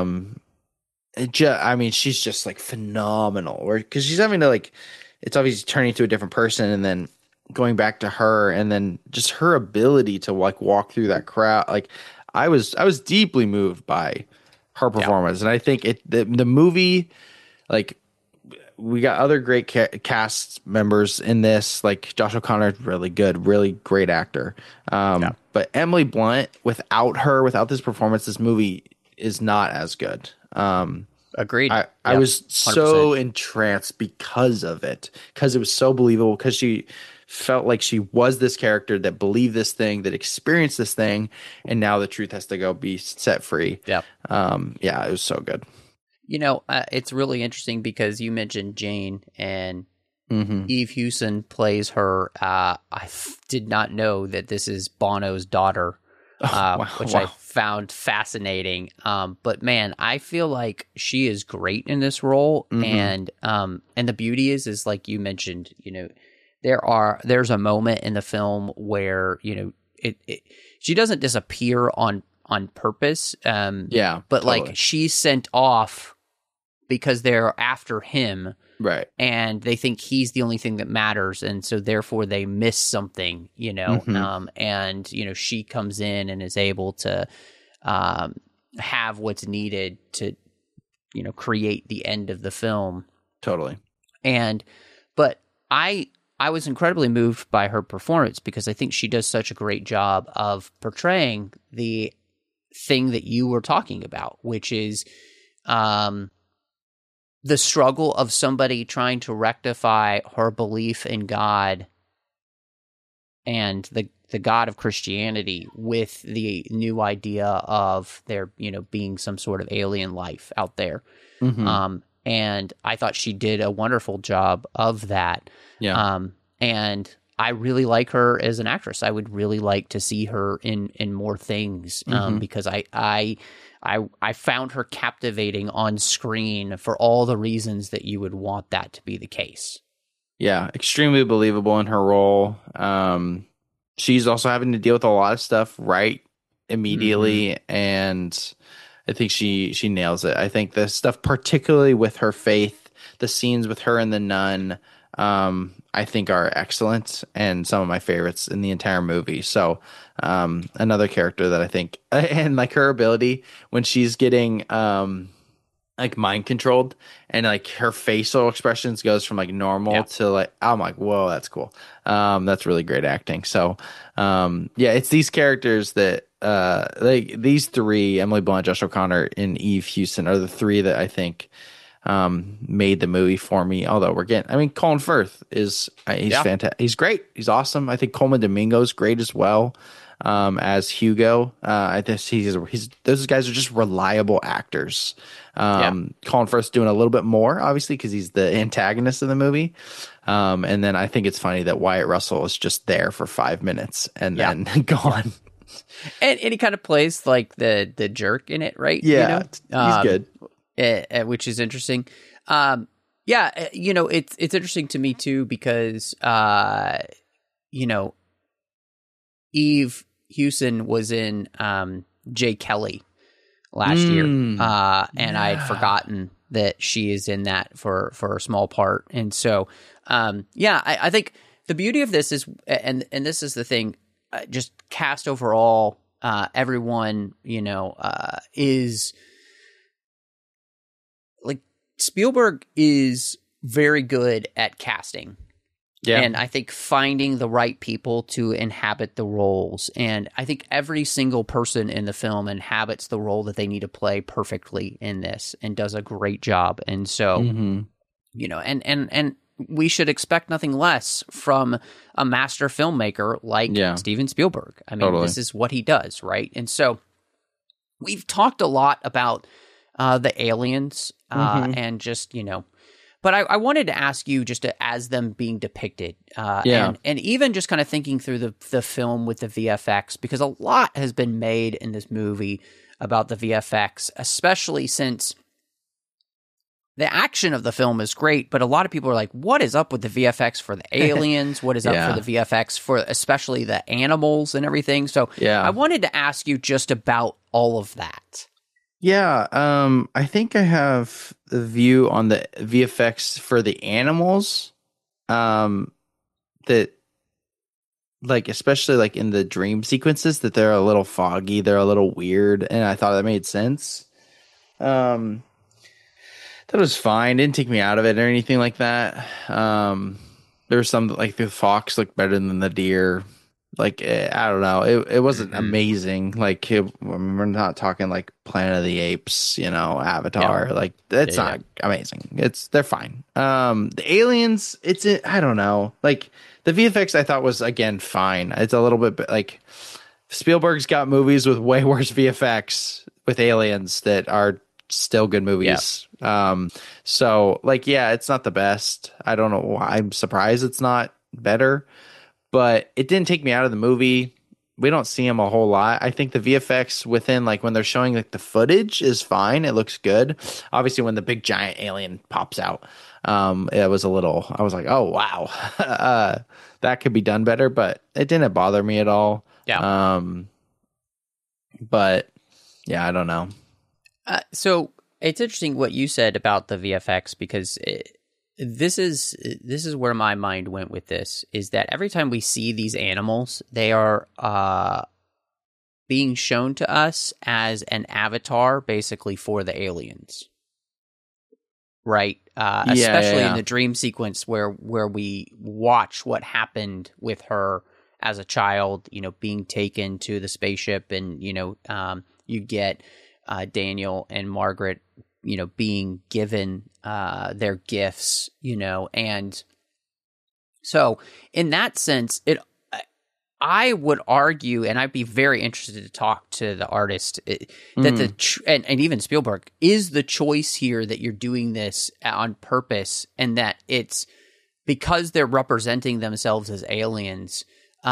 D: mean, she's just like phenomenal. Because she's having to like, it's obviously turning into a different person and then going back to her, and then just her ability to like walk through that crowd. Like, I was deeply moved by her performance, and I think the movie, like, we got other great cast members in this. Like, Josh O'Connor is really good, really great actor. But Emily Blunt, without this performance, this movie is not as good.
A: Agreed.
D: I was so entranced because of it, because it was so believable, because she felt like she was this character that believed this thing, that experienced this thing, and now the truth has to go be set free.
A: Yeah.
D: It was so good.
A: You know, it's really interesting because you mentioned Jane, and Eve Hewson plays her. I did not know that this is Bono's daughter, which I found fascinating. But man, I feel like she is great in this role, and the beauty is like you mentioned, you know, there's a moment in the film where, you know, she doesn't disappear on purpose. But totally. Like, she's sent off because they're after him,
D: right?
A: And they think he's the only thing that matters, and so therefore they miss something, you know. And you know, she comes in and is able to have what's needed to, you know, create the end of the film.
D: Totally.
A: But I was incredibly moved by her performance, because I think she does such a great job of portraying the thing that you were talking about, which is the struggle of somebody trying to rectify her belief in God and the God of Christianity with the new idea of there, you know, being some sort of alien life out there. And I thought she did a wonderful job of that. And I really like her as an actress. I would really like to see her in more things, because I found her captivating on screen for all the reasons that you would want that to be the case.
D: Yeah, extremely believable in her role. She's also having to deal with a lot of stuff right immediately, and I think she nails it. I think the stuff, particularly with her faith, the scenes with her and the nun, I think are excellent and some of my favorites in the entire movie. So another character that I think, and like her ability when she's getting like mind controlled, and like her facial expressions goes from like normal to like, I'm like, whoa, that's cool. That's really great acting. So it's these characters that like these three, Emily Blunt, Josh O'Connor, and Eve Hewson, are the three that I think made the movie for me. Although Colin Firth he's fantastic. He's great. He's awesome. I think Coleman Domingo's great as well. as Hugo. I think he's those guys are just reliable actors. Colin Firth doing a little bit more, obviously, because he's the antagonist of the movie. And then I think it's funny that Wyatt Russell is just there for 5 minutes and then gone.
A: And he kind of plays like the jerk in it, right?
D: Yeah, he's good.
A: Which is interesting. It's interesting to me too because Eve Hewson was in Jay Kelly last year, and I had forgotten that she is in that for a small part. And so, I think the beauty of this is, and this is the thing, just cast overall, everyone, is like Spielberg is very good at casting. Yeah. And I think finding the right people to inhabit the roles. And I think every single person in the film inhabits the role that they need to play perfectly in this and does a great job. And so, and we should expect nothing less from a master filmmaker like Steven Spielberg. I mean, This is what he does, right? And so we've talked a lot about the aliens and just, but I wanted to ask you just as them being depicted, and even just kind of thinking through the film with the VFX, because a lot has been made in this movie about the VFX, especially since the action of the film is great, but a lot of people are like, what is up with the VFX for the aliens? What is up for the VFX for especially the animals and everything? So I wanted to ask you just about all of that.
D: Yeah, I think I have the view on the VFX for the animals, that, like, especially like in the dream sequences, that they're a little foggy, they're a little weird, and I thought that made sense. That was fine, didn't take me out of it or anything like that. There was some, like, the fox looked better than the deer. Like, I don't know. It wasn't amazing. Like, we're not talking like Planet of the Apes, Avatar. Like, that's not amazing. They're fine. The aliens, I don't know. Like, the VFX I thought was, again, fine. It's a little bit like Spielberg's got movies with way worse VFX with aliens that are still good movies. So, like, it's not the best. I don't know why. I'm surprised it's not better. But it didn't take me out of the movie. We don't see him a whole lot. I think the VFX within, like, when they're showing like the footage is fine. It looks good. Obviously, when the big giant alien pops out, it was I was like, oh, wow. That could be done better, but it didn't bother me at all. Yeah. But yeah, I don't know.
A: So it's interesting what you said about the VFX, because this is where my mind went with this, is that every time we see these animals, they are being shown to us as an avatar basically for the aliens. Right? Especially in the dream sequence where we watch what happened with her as a child, being taken to the spaceship, and, you get Daniel and Margaret, being given their gifts, and so in that sense, I would argue, and I'd be very interested to talk to the artist, that and even Spielberg, is the choice here that you're doing this on purpose, and that it's because they're representing themselves as aliens,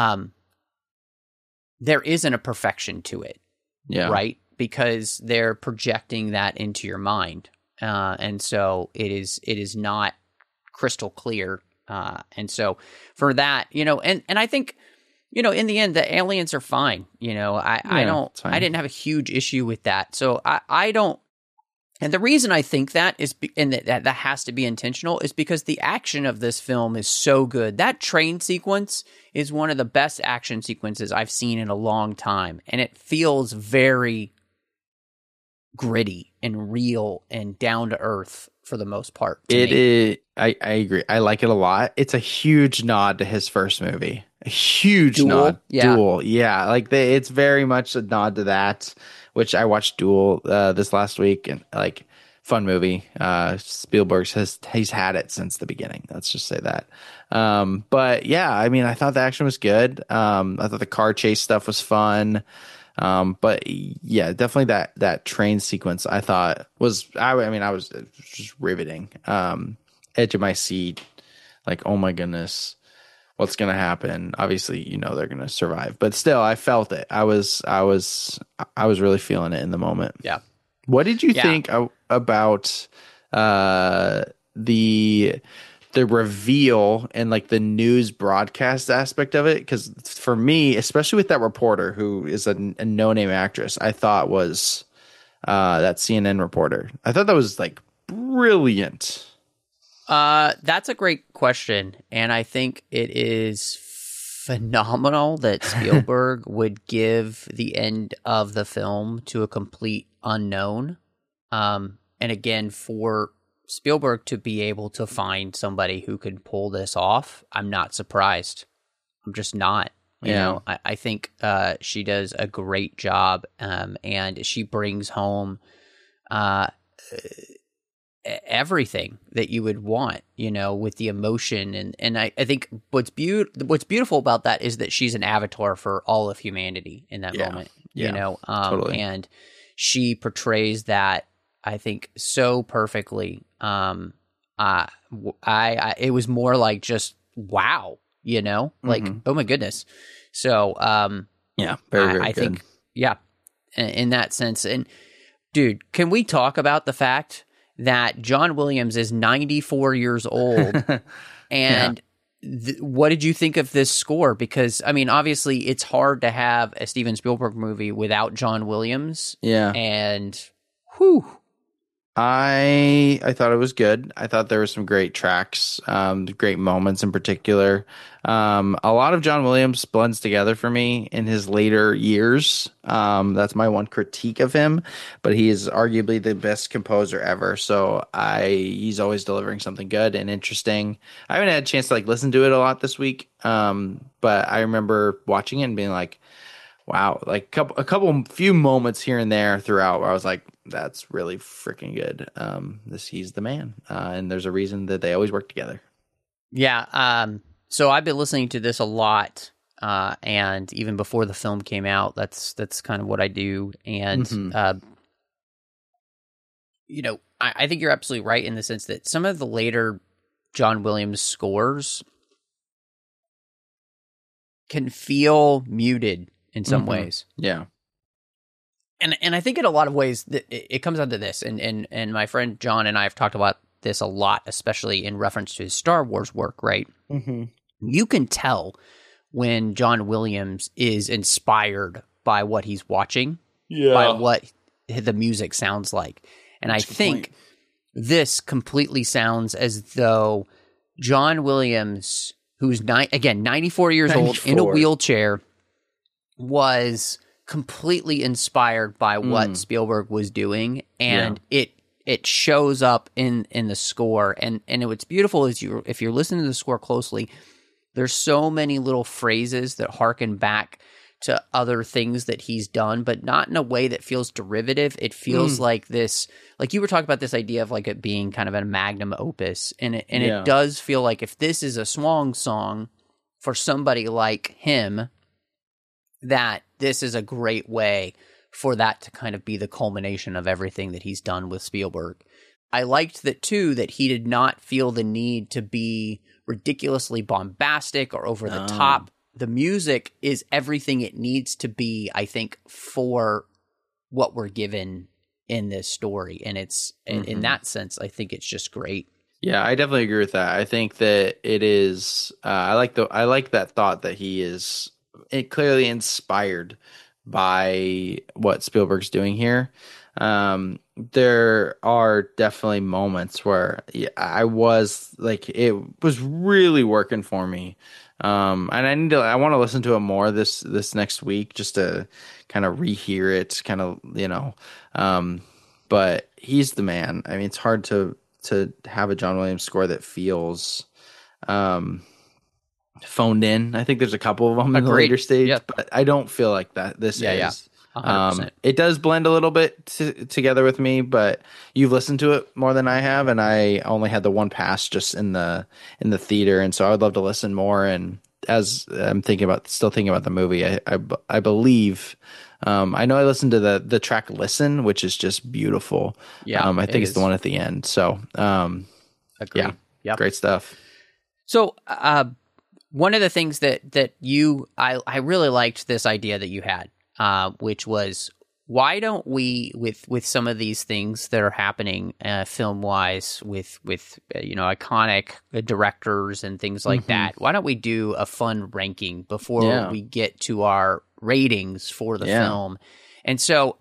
A: there isn't a perfection to it, right? Because they're projecting that into your mind. And so it is not crystal clear. And so for that, and I think, in the end, the aliens are fine. I didn't have a huge issue with that. So I don't, and the reason I think that is, and that has to be intentional, is because the action of this film is so good. That train sequence is one of the best action sequences I've seen in a long time. And it feels very gritty and real and down to earth for the most part.
D: It is. I agree. I like it a lot. It's a huge nod to his first movie. A huge nod. Duel. Yeah. Like it's very much a nod to that, which I watched Duel this last week, and like fun movie. He's had it since the beginning. Let's just say that. But yeah, I mean, I thought the action was good. I thought the car chase stuff was fun. But yeah, definitely that train sequence I thought was, I was just riveting. Edge of my seat, like, oh my goodness, what's going to happen? Obviously, they're going to survive, but still I felt it. I was really feeling it in the moment.
A: Yeah.
D: What did you think about, the reveal and like the news broadcast aspect of it? Because for me, especially with that reporter who is a no-name actress, I thought was that CNN reporter. I thought that was like brilliant.
A: That's a great question, and I think it is phenomenal that Spielberg would give the end of the film to a complete unknown. And again, for Spielberg to be able to find somebody who can pull this off, I'm not surprised. I'm just not. You know, I think she does a great job, and she brings home everything that you would want, with the emotion. And I think what's beautiful about that is that she's an avatar for all of humanity in that moment,
D: totally.
A: And she portrays that, I think, so perfectly. It was more like just wow, like, oh my goodness. So,
D: very, very
A: I
D: good.
A: think, in that sense. And dude, can we talk about the fact that John Williams is 94 years old? And what did you think of this score? Because, I mean, obviously it's hard to have a Steven Spielberg movie without John Williams.
D: Yeah.
A: And whew.
D: I thought it was good. I thought there were some great tracks, great moments in particular. A lot of John Williams blends together for me in his later years. That's my one critique of him, but he is arguably the best composer ever. So he's always delivering something good and interesting. I haven't had a chance to listen to it a lot this week, but I remember watching it and being like, wow, like a few moments here and there throughout where I was like, that's really freaking good. He's the man. And there's a reason that they always work together.
A: Yeah. So I've been listening to this a lot. And even before the film came out, that's kind of what I do. And, I think you're absolutely right in the sense that some of the later John Williams scores can feel muted in some ways.
D: Yeah.
A: And I think in a lot of ways it comes down to this, and my friend John and I have talked about this a lot, especially in reference to his Star Wars work, right? Mm-hmm. You can tell when John Williams is inspired by what he's watching, by what the music sounds like. And I think this completely sounds as though John Williams, who's 94 years old, in a wheelchair, was completely inspired by what Spielberg was doing, and it shows up in the score. And what's beautiful is if you're listening to the score closely, there's so many little phrases that harken back to other things that he's done, but not in a way that feels derivative. It feels like this, like you were talking about this idea of like it being kind of a magnum opus, and it does feel like if this is a swan song for somebody like him, that this is a great way for that to kind of be the culmination of everything that he's done with Spielberg. I liked that too, that he did not feel the need to be ridiculously bombastic or over the top. The music is everything it needs to be, I think, for what we're given in this story. And it's in that sense, I think it's just great.
D: Yeah, I definitely agree with that. I think that it is, I like that thought that he is clearly inspired by what Spielberg's doing here. There are definitely moments where I was like, it was really working for me. And I want to listen to it more this next week just to kind of rehear it, kind of, but he's the man. I mean, it's hard to have a John Williams score that feels, phoned in. I think there's a couple of them in the later stage, but I don't feel like that. This is.
A: 100%.
D: It does blend a little bit together with me, but you've listened to it more than I have, and I only had the one pass just in the theater, and so I would love to listen more. And as I'm still thinking about the movie, I believe. I know I listened to the track "Listen," which is just beautiful.
A: Yeah,
D: I think it's the one at the end. So,
A: Agreed.
D: yeah,
A: Yep.
D: great stuff.
A: So, one of the things that I really liked this idea that you had, which was, why don't we, with some of these things that are happening film wise with iconic directors and things like that, why don't we do a fun ranking before we get to our ratings for the film? And so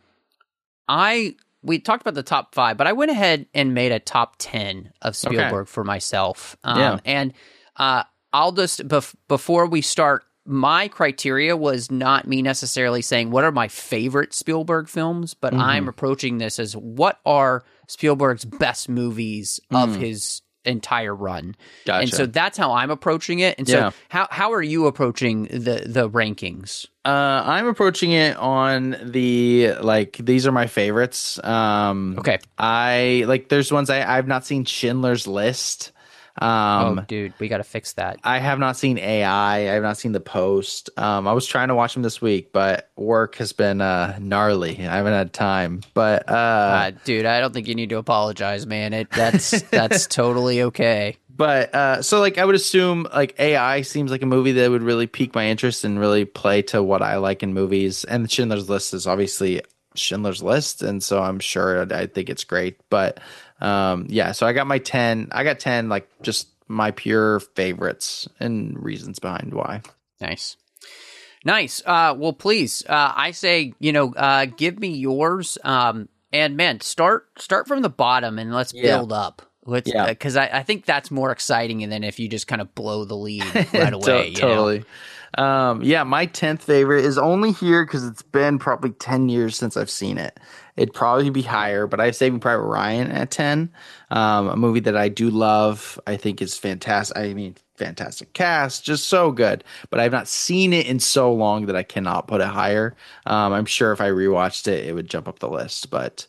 A: we talked about the top 5, but I went ahead and made a top 10 of Spielberg for myself. And I'll just, before we start, my criteria was not me necessarily saying what are my favorite Spielberg films, but I'm approaching this as what are Spielberg's best movies of his entire run.
D: Gotcha.
A: And so that's how I'm approaching it. And so how are you approaching the rankings?
D: I'm approaching it on the, these are my favorites.
A: Okay.
D: There's ones I've not seen. Schindler's List.
A: Oh, dude, we got to fix that.
D: I have not seen AI. I have not seen The Post. I was trying to watch them this week, but work has been gnarly. I haven't had time. But
A: dude, I don't think you need to apologize, man. That's totally okay.
D: But so I would assume AI seems like a movie that would really pique my interest and really play to what I like in movies. And Schindler's List is obviously Schindler's List, and so I'm sure I think it's great. But so I got my 10. I got 10 just my pure favorites and reasons behind why.
A: Nice. Well, please, I say, give me yours. And man, start from the bottom and let's build up. Because I think that's more exciting than if you just kind of blow the lead right away.
D: Totally. My 10th favorite is only here because it's been probably 10 years since I've seen it. It'd probably be higher, but I have Saving Private Ryan at 10. A movie that I do love. I think is fantastic. I mean, fantastic cast, just so good. But I've not seen it in so long that I cannot put it higher. I'm sure if I rewatched it, it would jump up the list. But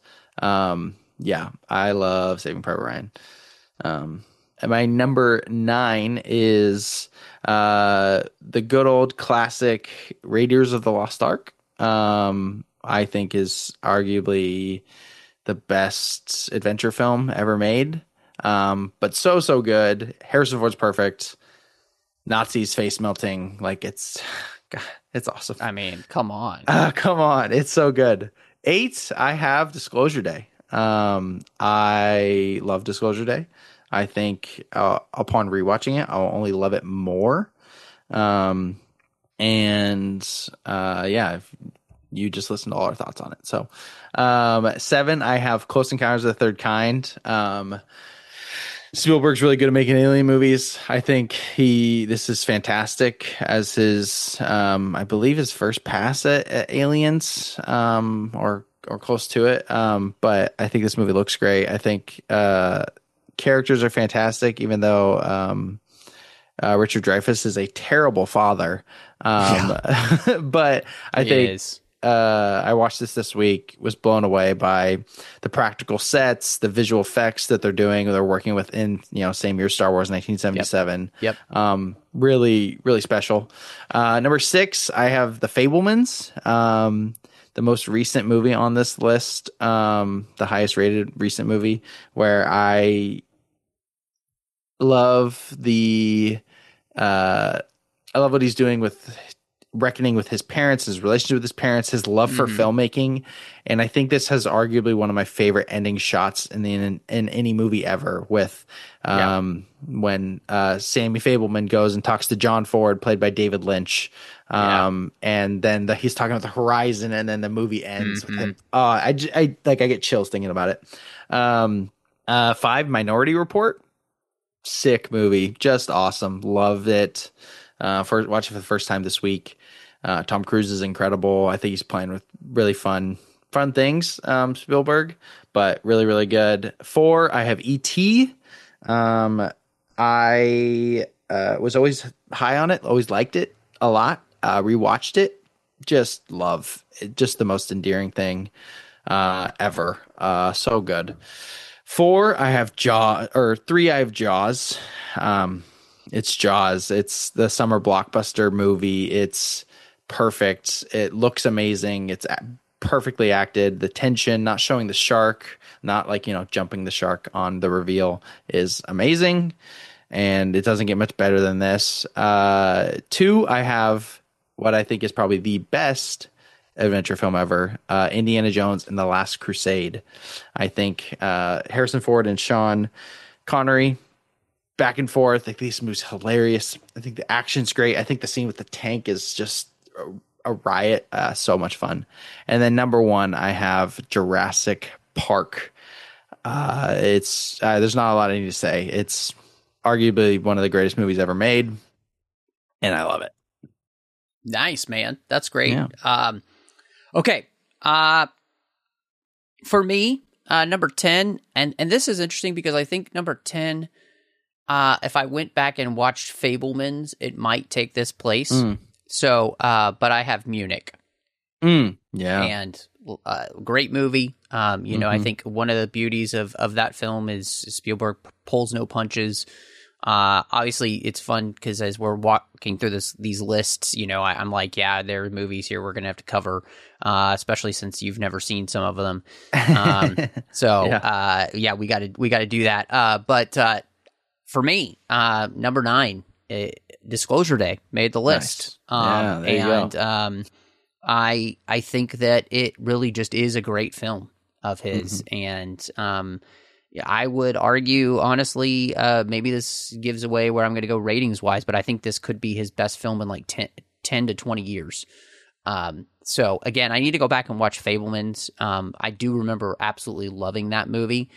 D: I love Saving Private Ryan. And my number 9 is the good old classic Raiders of the Lost Ark. I think is arguably the best adventure film ever made. But so good. Harrison Ford's perfect. Nazis face melting. It's awesome.
A: I mean, come on.
D: Come on. It's so good. 8, I have Disclosure Day. I love Disclosure Day. I think upon rewatching it, I'll only love it more. If you just listen to all our thoughts on it. So, 7, I have Close Encounters of the Third Kind. Spielberg's really good at making alien movies. I think this is fantastic as his, I believe his first pass at aliens, or close to it. But I think this movie looks great. I think, characters are fantastic, even though Richard Dreyfuss is a terrible father. But I think I watched this week, was blown away by the practical sets, the visual effects that they're doing. They're working with same year Star Wars 1977.
A: Yep.
D: Really, really special. Number 6, I have The Fabelmans. The most recent movie on this list, the highest rated recent movie, where I love I love what he's doing with reckoning with his parents, his relationship with his parents, his love for filmmaking. And I think this has arguably one of my favorite ending shots in any movie ever, with when Sammy Fabelman goes and talks to John Ford, played by David Lynch. And then he's talking about the horizon, and then the movie ends with him. I get chills thinking about it. 5, Minority Report. Sick movie, just awesome. Loved it. Watching for the first time this week. Tom Cruise is incredible. I think he's playing with really fun things. Spielberg, but really, really good. 4, I have E.T. I was always high on it. Always liked it a lot. Rewatched it just love. Just the most endearing thing ever. So good. 4, I have Jaws, or 3, I have Jaws. It's Jaws. It's the summer blockbuster movie. It's perfect. It looks amazing. It's perfectly acted. The tension, not showing the shark, not like, jumping the shark on the reveal, is amazing. And it doesn't get much better than this. 2, I have what I think is probably the best adventure film ever, Indiana Jones and the Last Crusade. I think Harrison Ford and Sean Connery, back and forth. I think this movie's hilarious. I think the action's great. I think the scene with the tank is just a riot. So much fun. And then number 1, I have Jurassic Park. It's there's not a lot I need to say. It's arguably one of the greatest movies ever made, and I love it.
A: Nice, man. That's great.
D: Yeah.
A: Okay. For me, number 10, and this is interesting because I think number 10, if I went back and watched Fabelmans, it might take this place. So, but I have Munich.
D: Yeah.
A: And great movie. I think one of the beauties of that film is Spielberg pulls no punches. Obviously it's fun because as we're walking through these lists, I'm like, yeah, there are movies here we're going to have to cover, especially since you've never seen some of them. Yeah, we got to do that. But for me, number 9, Disclosure Day made the list.
D: Nice. There you go.
A: I think that it really just is a great film of his, and I would argue, honestly, maybe this gives away where I'm going to go ratings wise, but I think this could be his best film in like 10 to 20 years. So again, I need to go back and watch Fabelmans. I do remember absolutely loving that movie.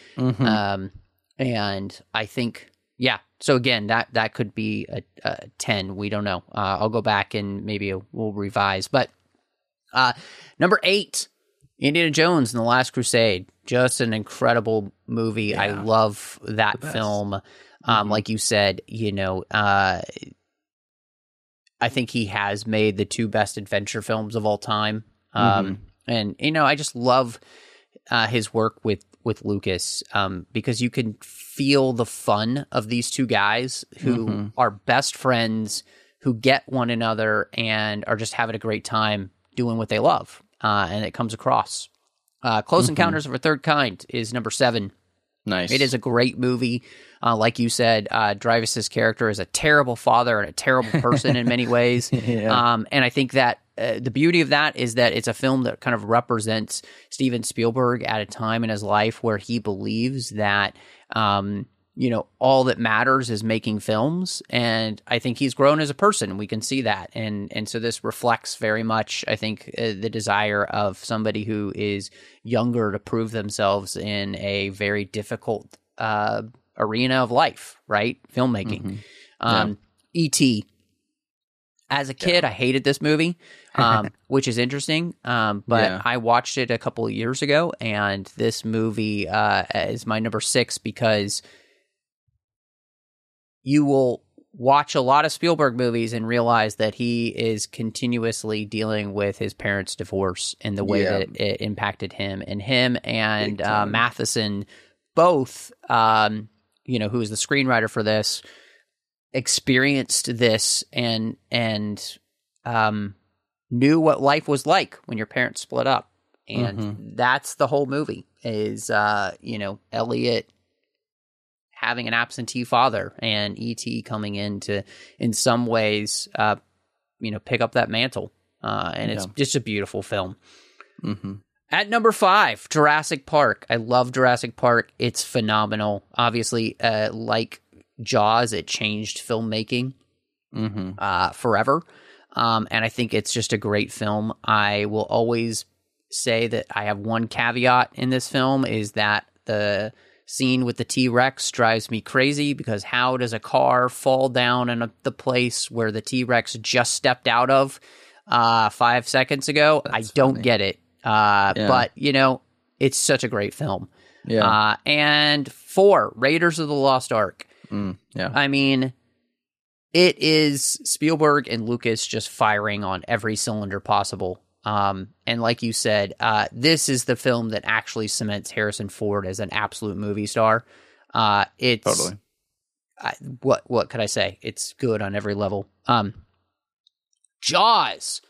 A: And I think, yeah. So again, that could be a 10. We don't know. I'll go back and maybe we'll revise, but number 8, Indiana Jones and the Last Crusade. Just an incredible movie. Yeah. I love that film. Like you said, I think he has made the 2 best adventure films of all time. And, I just love his work with Lucas because you can feel the fun of these 2 guys who are best friends, who get one another and are just having a great time doing what they love. And it comes across. Close Encounters of a Third Kind is number 7.
D: Nice.
A: It is a great movie. Like you said, Dreyfuss's character is a terrible father and a terrible person in many ways. Yeah. And I think that the beauty of that is that it's a film that kind of represents Steven Spielberg at a time in his life where he believes that all that matters is making films, and I think he's grown as a person. We can see that, and so this reflects very much, I think, the desire of somebody who is younger to prove themselves in a very difficult arena of life, right? Filmmaking. E.T. As a kid, I hated this movie, which is interesting, but I watched it a couple of years ago, and this movie is my number 6 because you will watch a lot of Spielberg movies and realize that he is continuously dealing with his parents' divorce and the way that it impacted him. And him and Matheson both, who is the screenwriter for this, experienced this and knew what life was like when your parents split up. And that's the whole movie is, Elliot having an absentee father and E.T. coming in to, in some ways, pick up that mantle. And it's just a beautiful film. At number 5, Jurassic Park. I love Jurassic Park. It's phenomenal. Obviously, like Jaws, it changed filmmaking forever. And I think it's just a great film. I will always say that I have one caveat in this film is that the scene with the T-Rex drives me crazy because how does a car fall down in the place where the T-Rex just stepped out of 5 seconds ago? I don't get it. But, it's such a great film. And 4, Raiders of the Lost Ark. I mean, it is Spielberg and Lucas just firing on every cylinder possible. And like you said, this is the film that actually cements Harrison Ford as an absolute movie star. It's
D: Totally.
A: What could I say? It's good on every level. Jaws.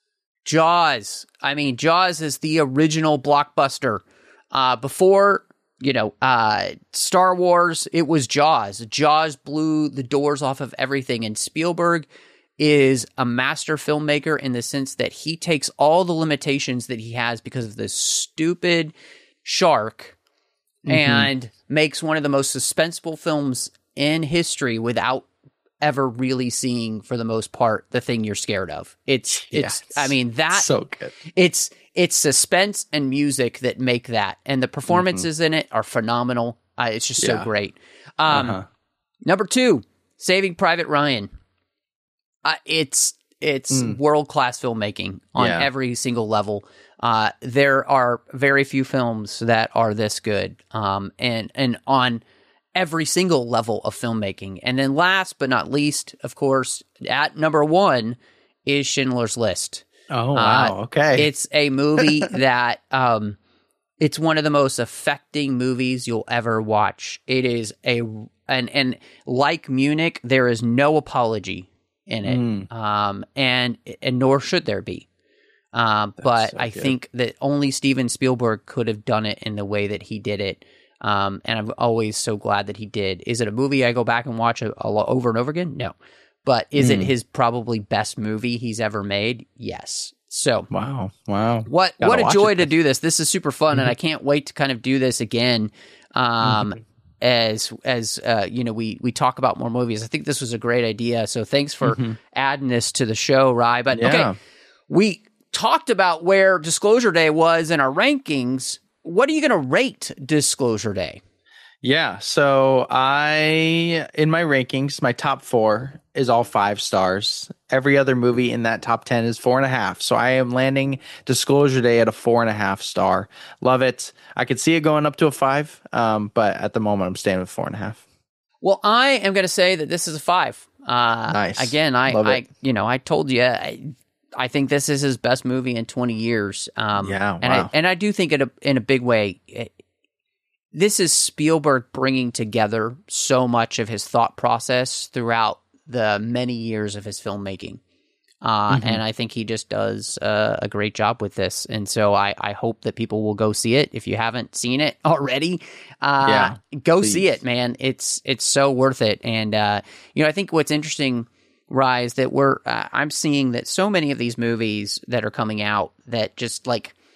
A: I mean, Jaws is the original blockbuster. Before, Star Wars, it was Jaws. Jaws blew the doors off of everything, and Spielberg is a master filmmaker in the sense that he takes all the limitations that he has because of this stupid shark and makes one of the most suspenseful films in history without ever really seeing, for the most part, the thing you're scared of. I mean, that
D: so good.
A: It's suspense and music that make that, and the performances in it are phenomenal. It's just so great. Number 2, Saving Private Ryan. It's world-class filmmaking on every single level. There are very few films that are this good, and on every single level of filmmaking. And then last but not least, of course, at number 1 is Schindler's List.
D: Oh, wow. Okay.
A: It's a movie that it's one of the most affecting movies you'll ever watch. It is and like Munich, there is no apology in it. And nor should there be. But so I think that only Steven Spielberg could have done it in the way that he did it. And I'm always so glad that he did. Is it a movie I go back and watch over and over again? No. But is it his probably best movie he's ever made? Yes. So
D: wow.
A: What a joy to do this. This is super fun, and I can't wait to kind of do this again. As we talk about more movies. I think this was a great idea. So thanks for adding this to the show, Rye. But okay, we talked about where Disclosure Day was in our rankings. What are you going to rate Disclosure Day?
D: Yeah, so in my rankings, my top 4 is all 5 stars. Every other movie in that top 10 is 4.5. So I am landing Disclosure Day at a 4.5 star. Love it. I could see it going up to a 5, but at the moment I'm staying with 4.5.
A: Well, I am going to say that this is a 5.
D: Nice.
A: Again, I told you. I think this is his best movie in 20 years. And I do think in a big way. This is Spielberg bringing together so much of his thought process throughout the many years of his filmmaking. And I think he just does a great job with this. And so I hope that people will go see it. If you haven't seen it already, go see it, man. It's so worth it. And, I think what's interesting, Rye, is that I'm seeing that so many of these movies that are coming out that just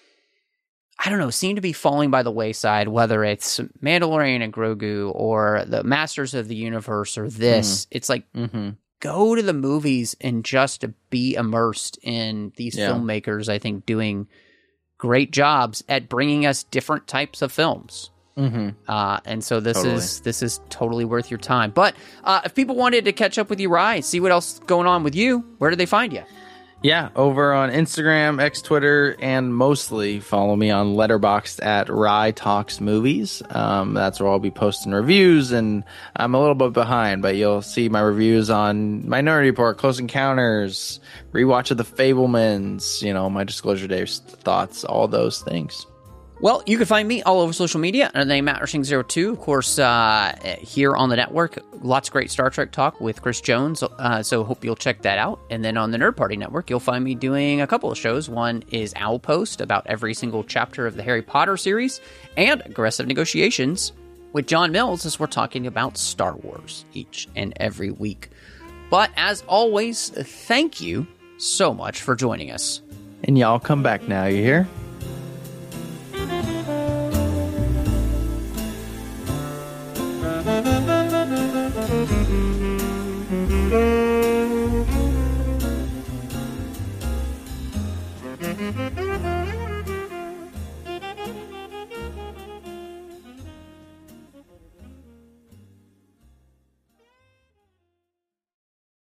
A: seem to be falling by the wayside, whether it's Mandalorian and Grogu or the Masters of the Universe or this. It's like, go to the movies and just be immersed in these filmmakers, I think, doing great jobs at bringing us different types of films. And so this is totally worth your time. But if people wanted to catch up with you, Rye, see what else is going on with you, where do they find you?
D: Yeah, over on Instagram, X, Twitter, and mostly follow me on Letterboxd at Rye Talks Movies. That's where I'll be posting reviews, and I'm a little bit behind, but you'll see my reviews on Minority Report, Close Encounters, Rewatch of The Fabelmans, my Disclosure Day thoughts, all those things.
A: Well, you can find me all over social media under the name MattRushing02. Of course, here on the network, lots of great Star Trek talk with Chris Jones, so hope you'll check that out. And then on the Nerd Party Network, you'll find me doing a couple of shows. One is Owl Post, about every single chapter of the Harry Potter series, and Aggressive Negotiations with John Mills, as we're talking about Star Wars each and every week. But as always, thank you so much for joining us.
D: And y'all come back now, you hear?
B: Mm-hmm.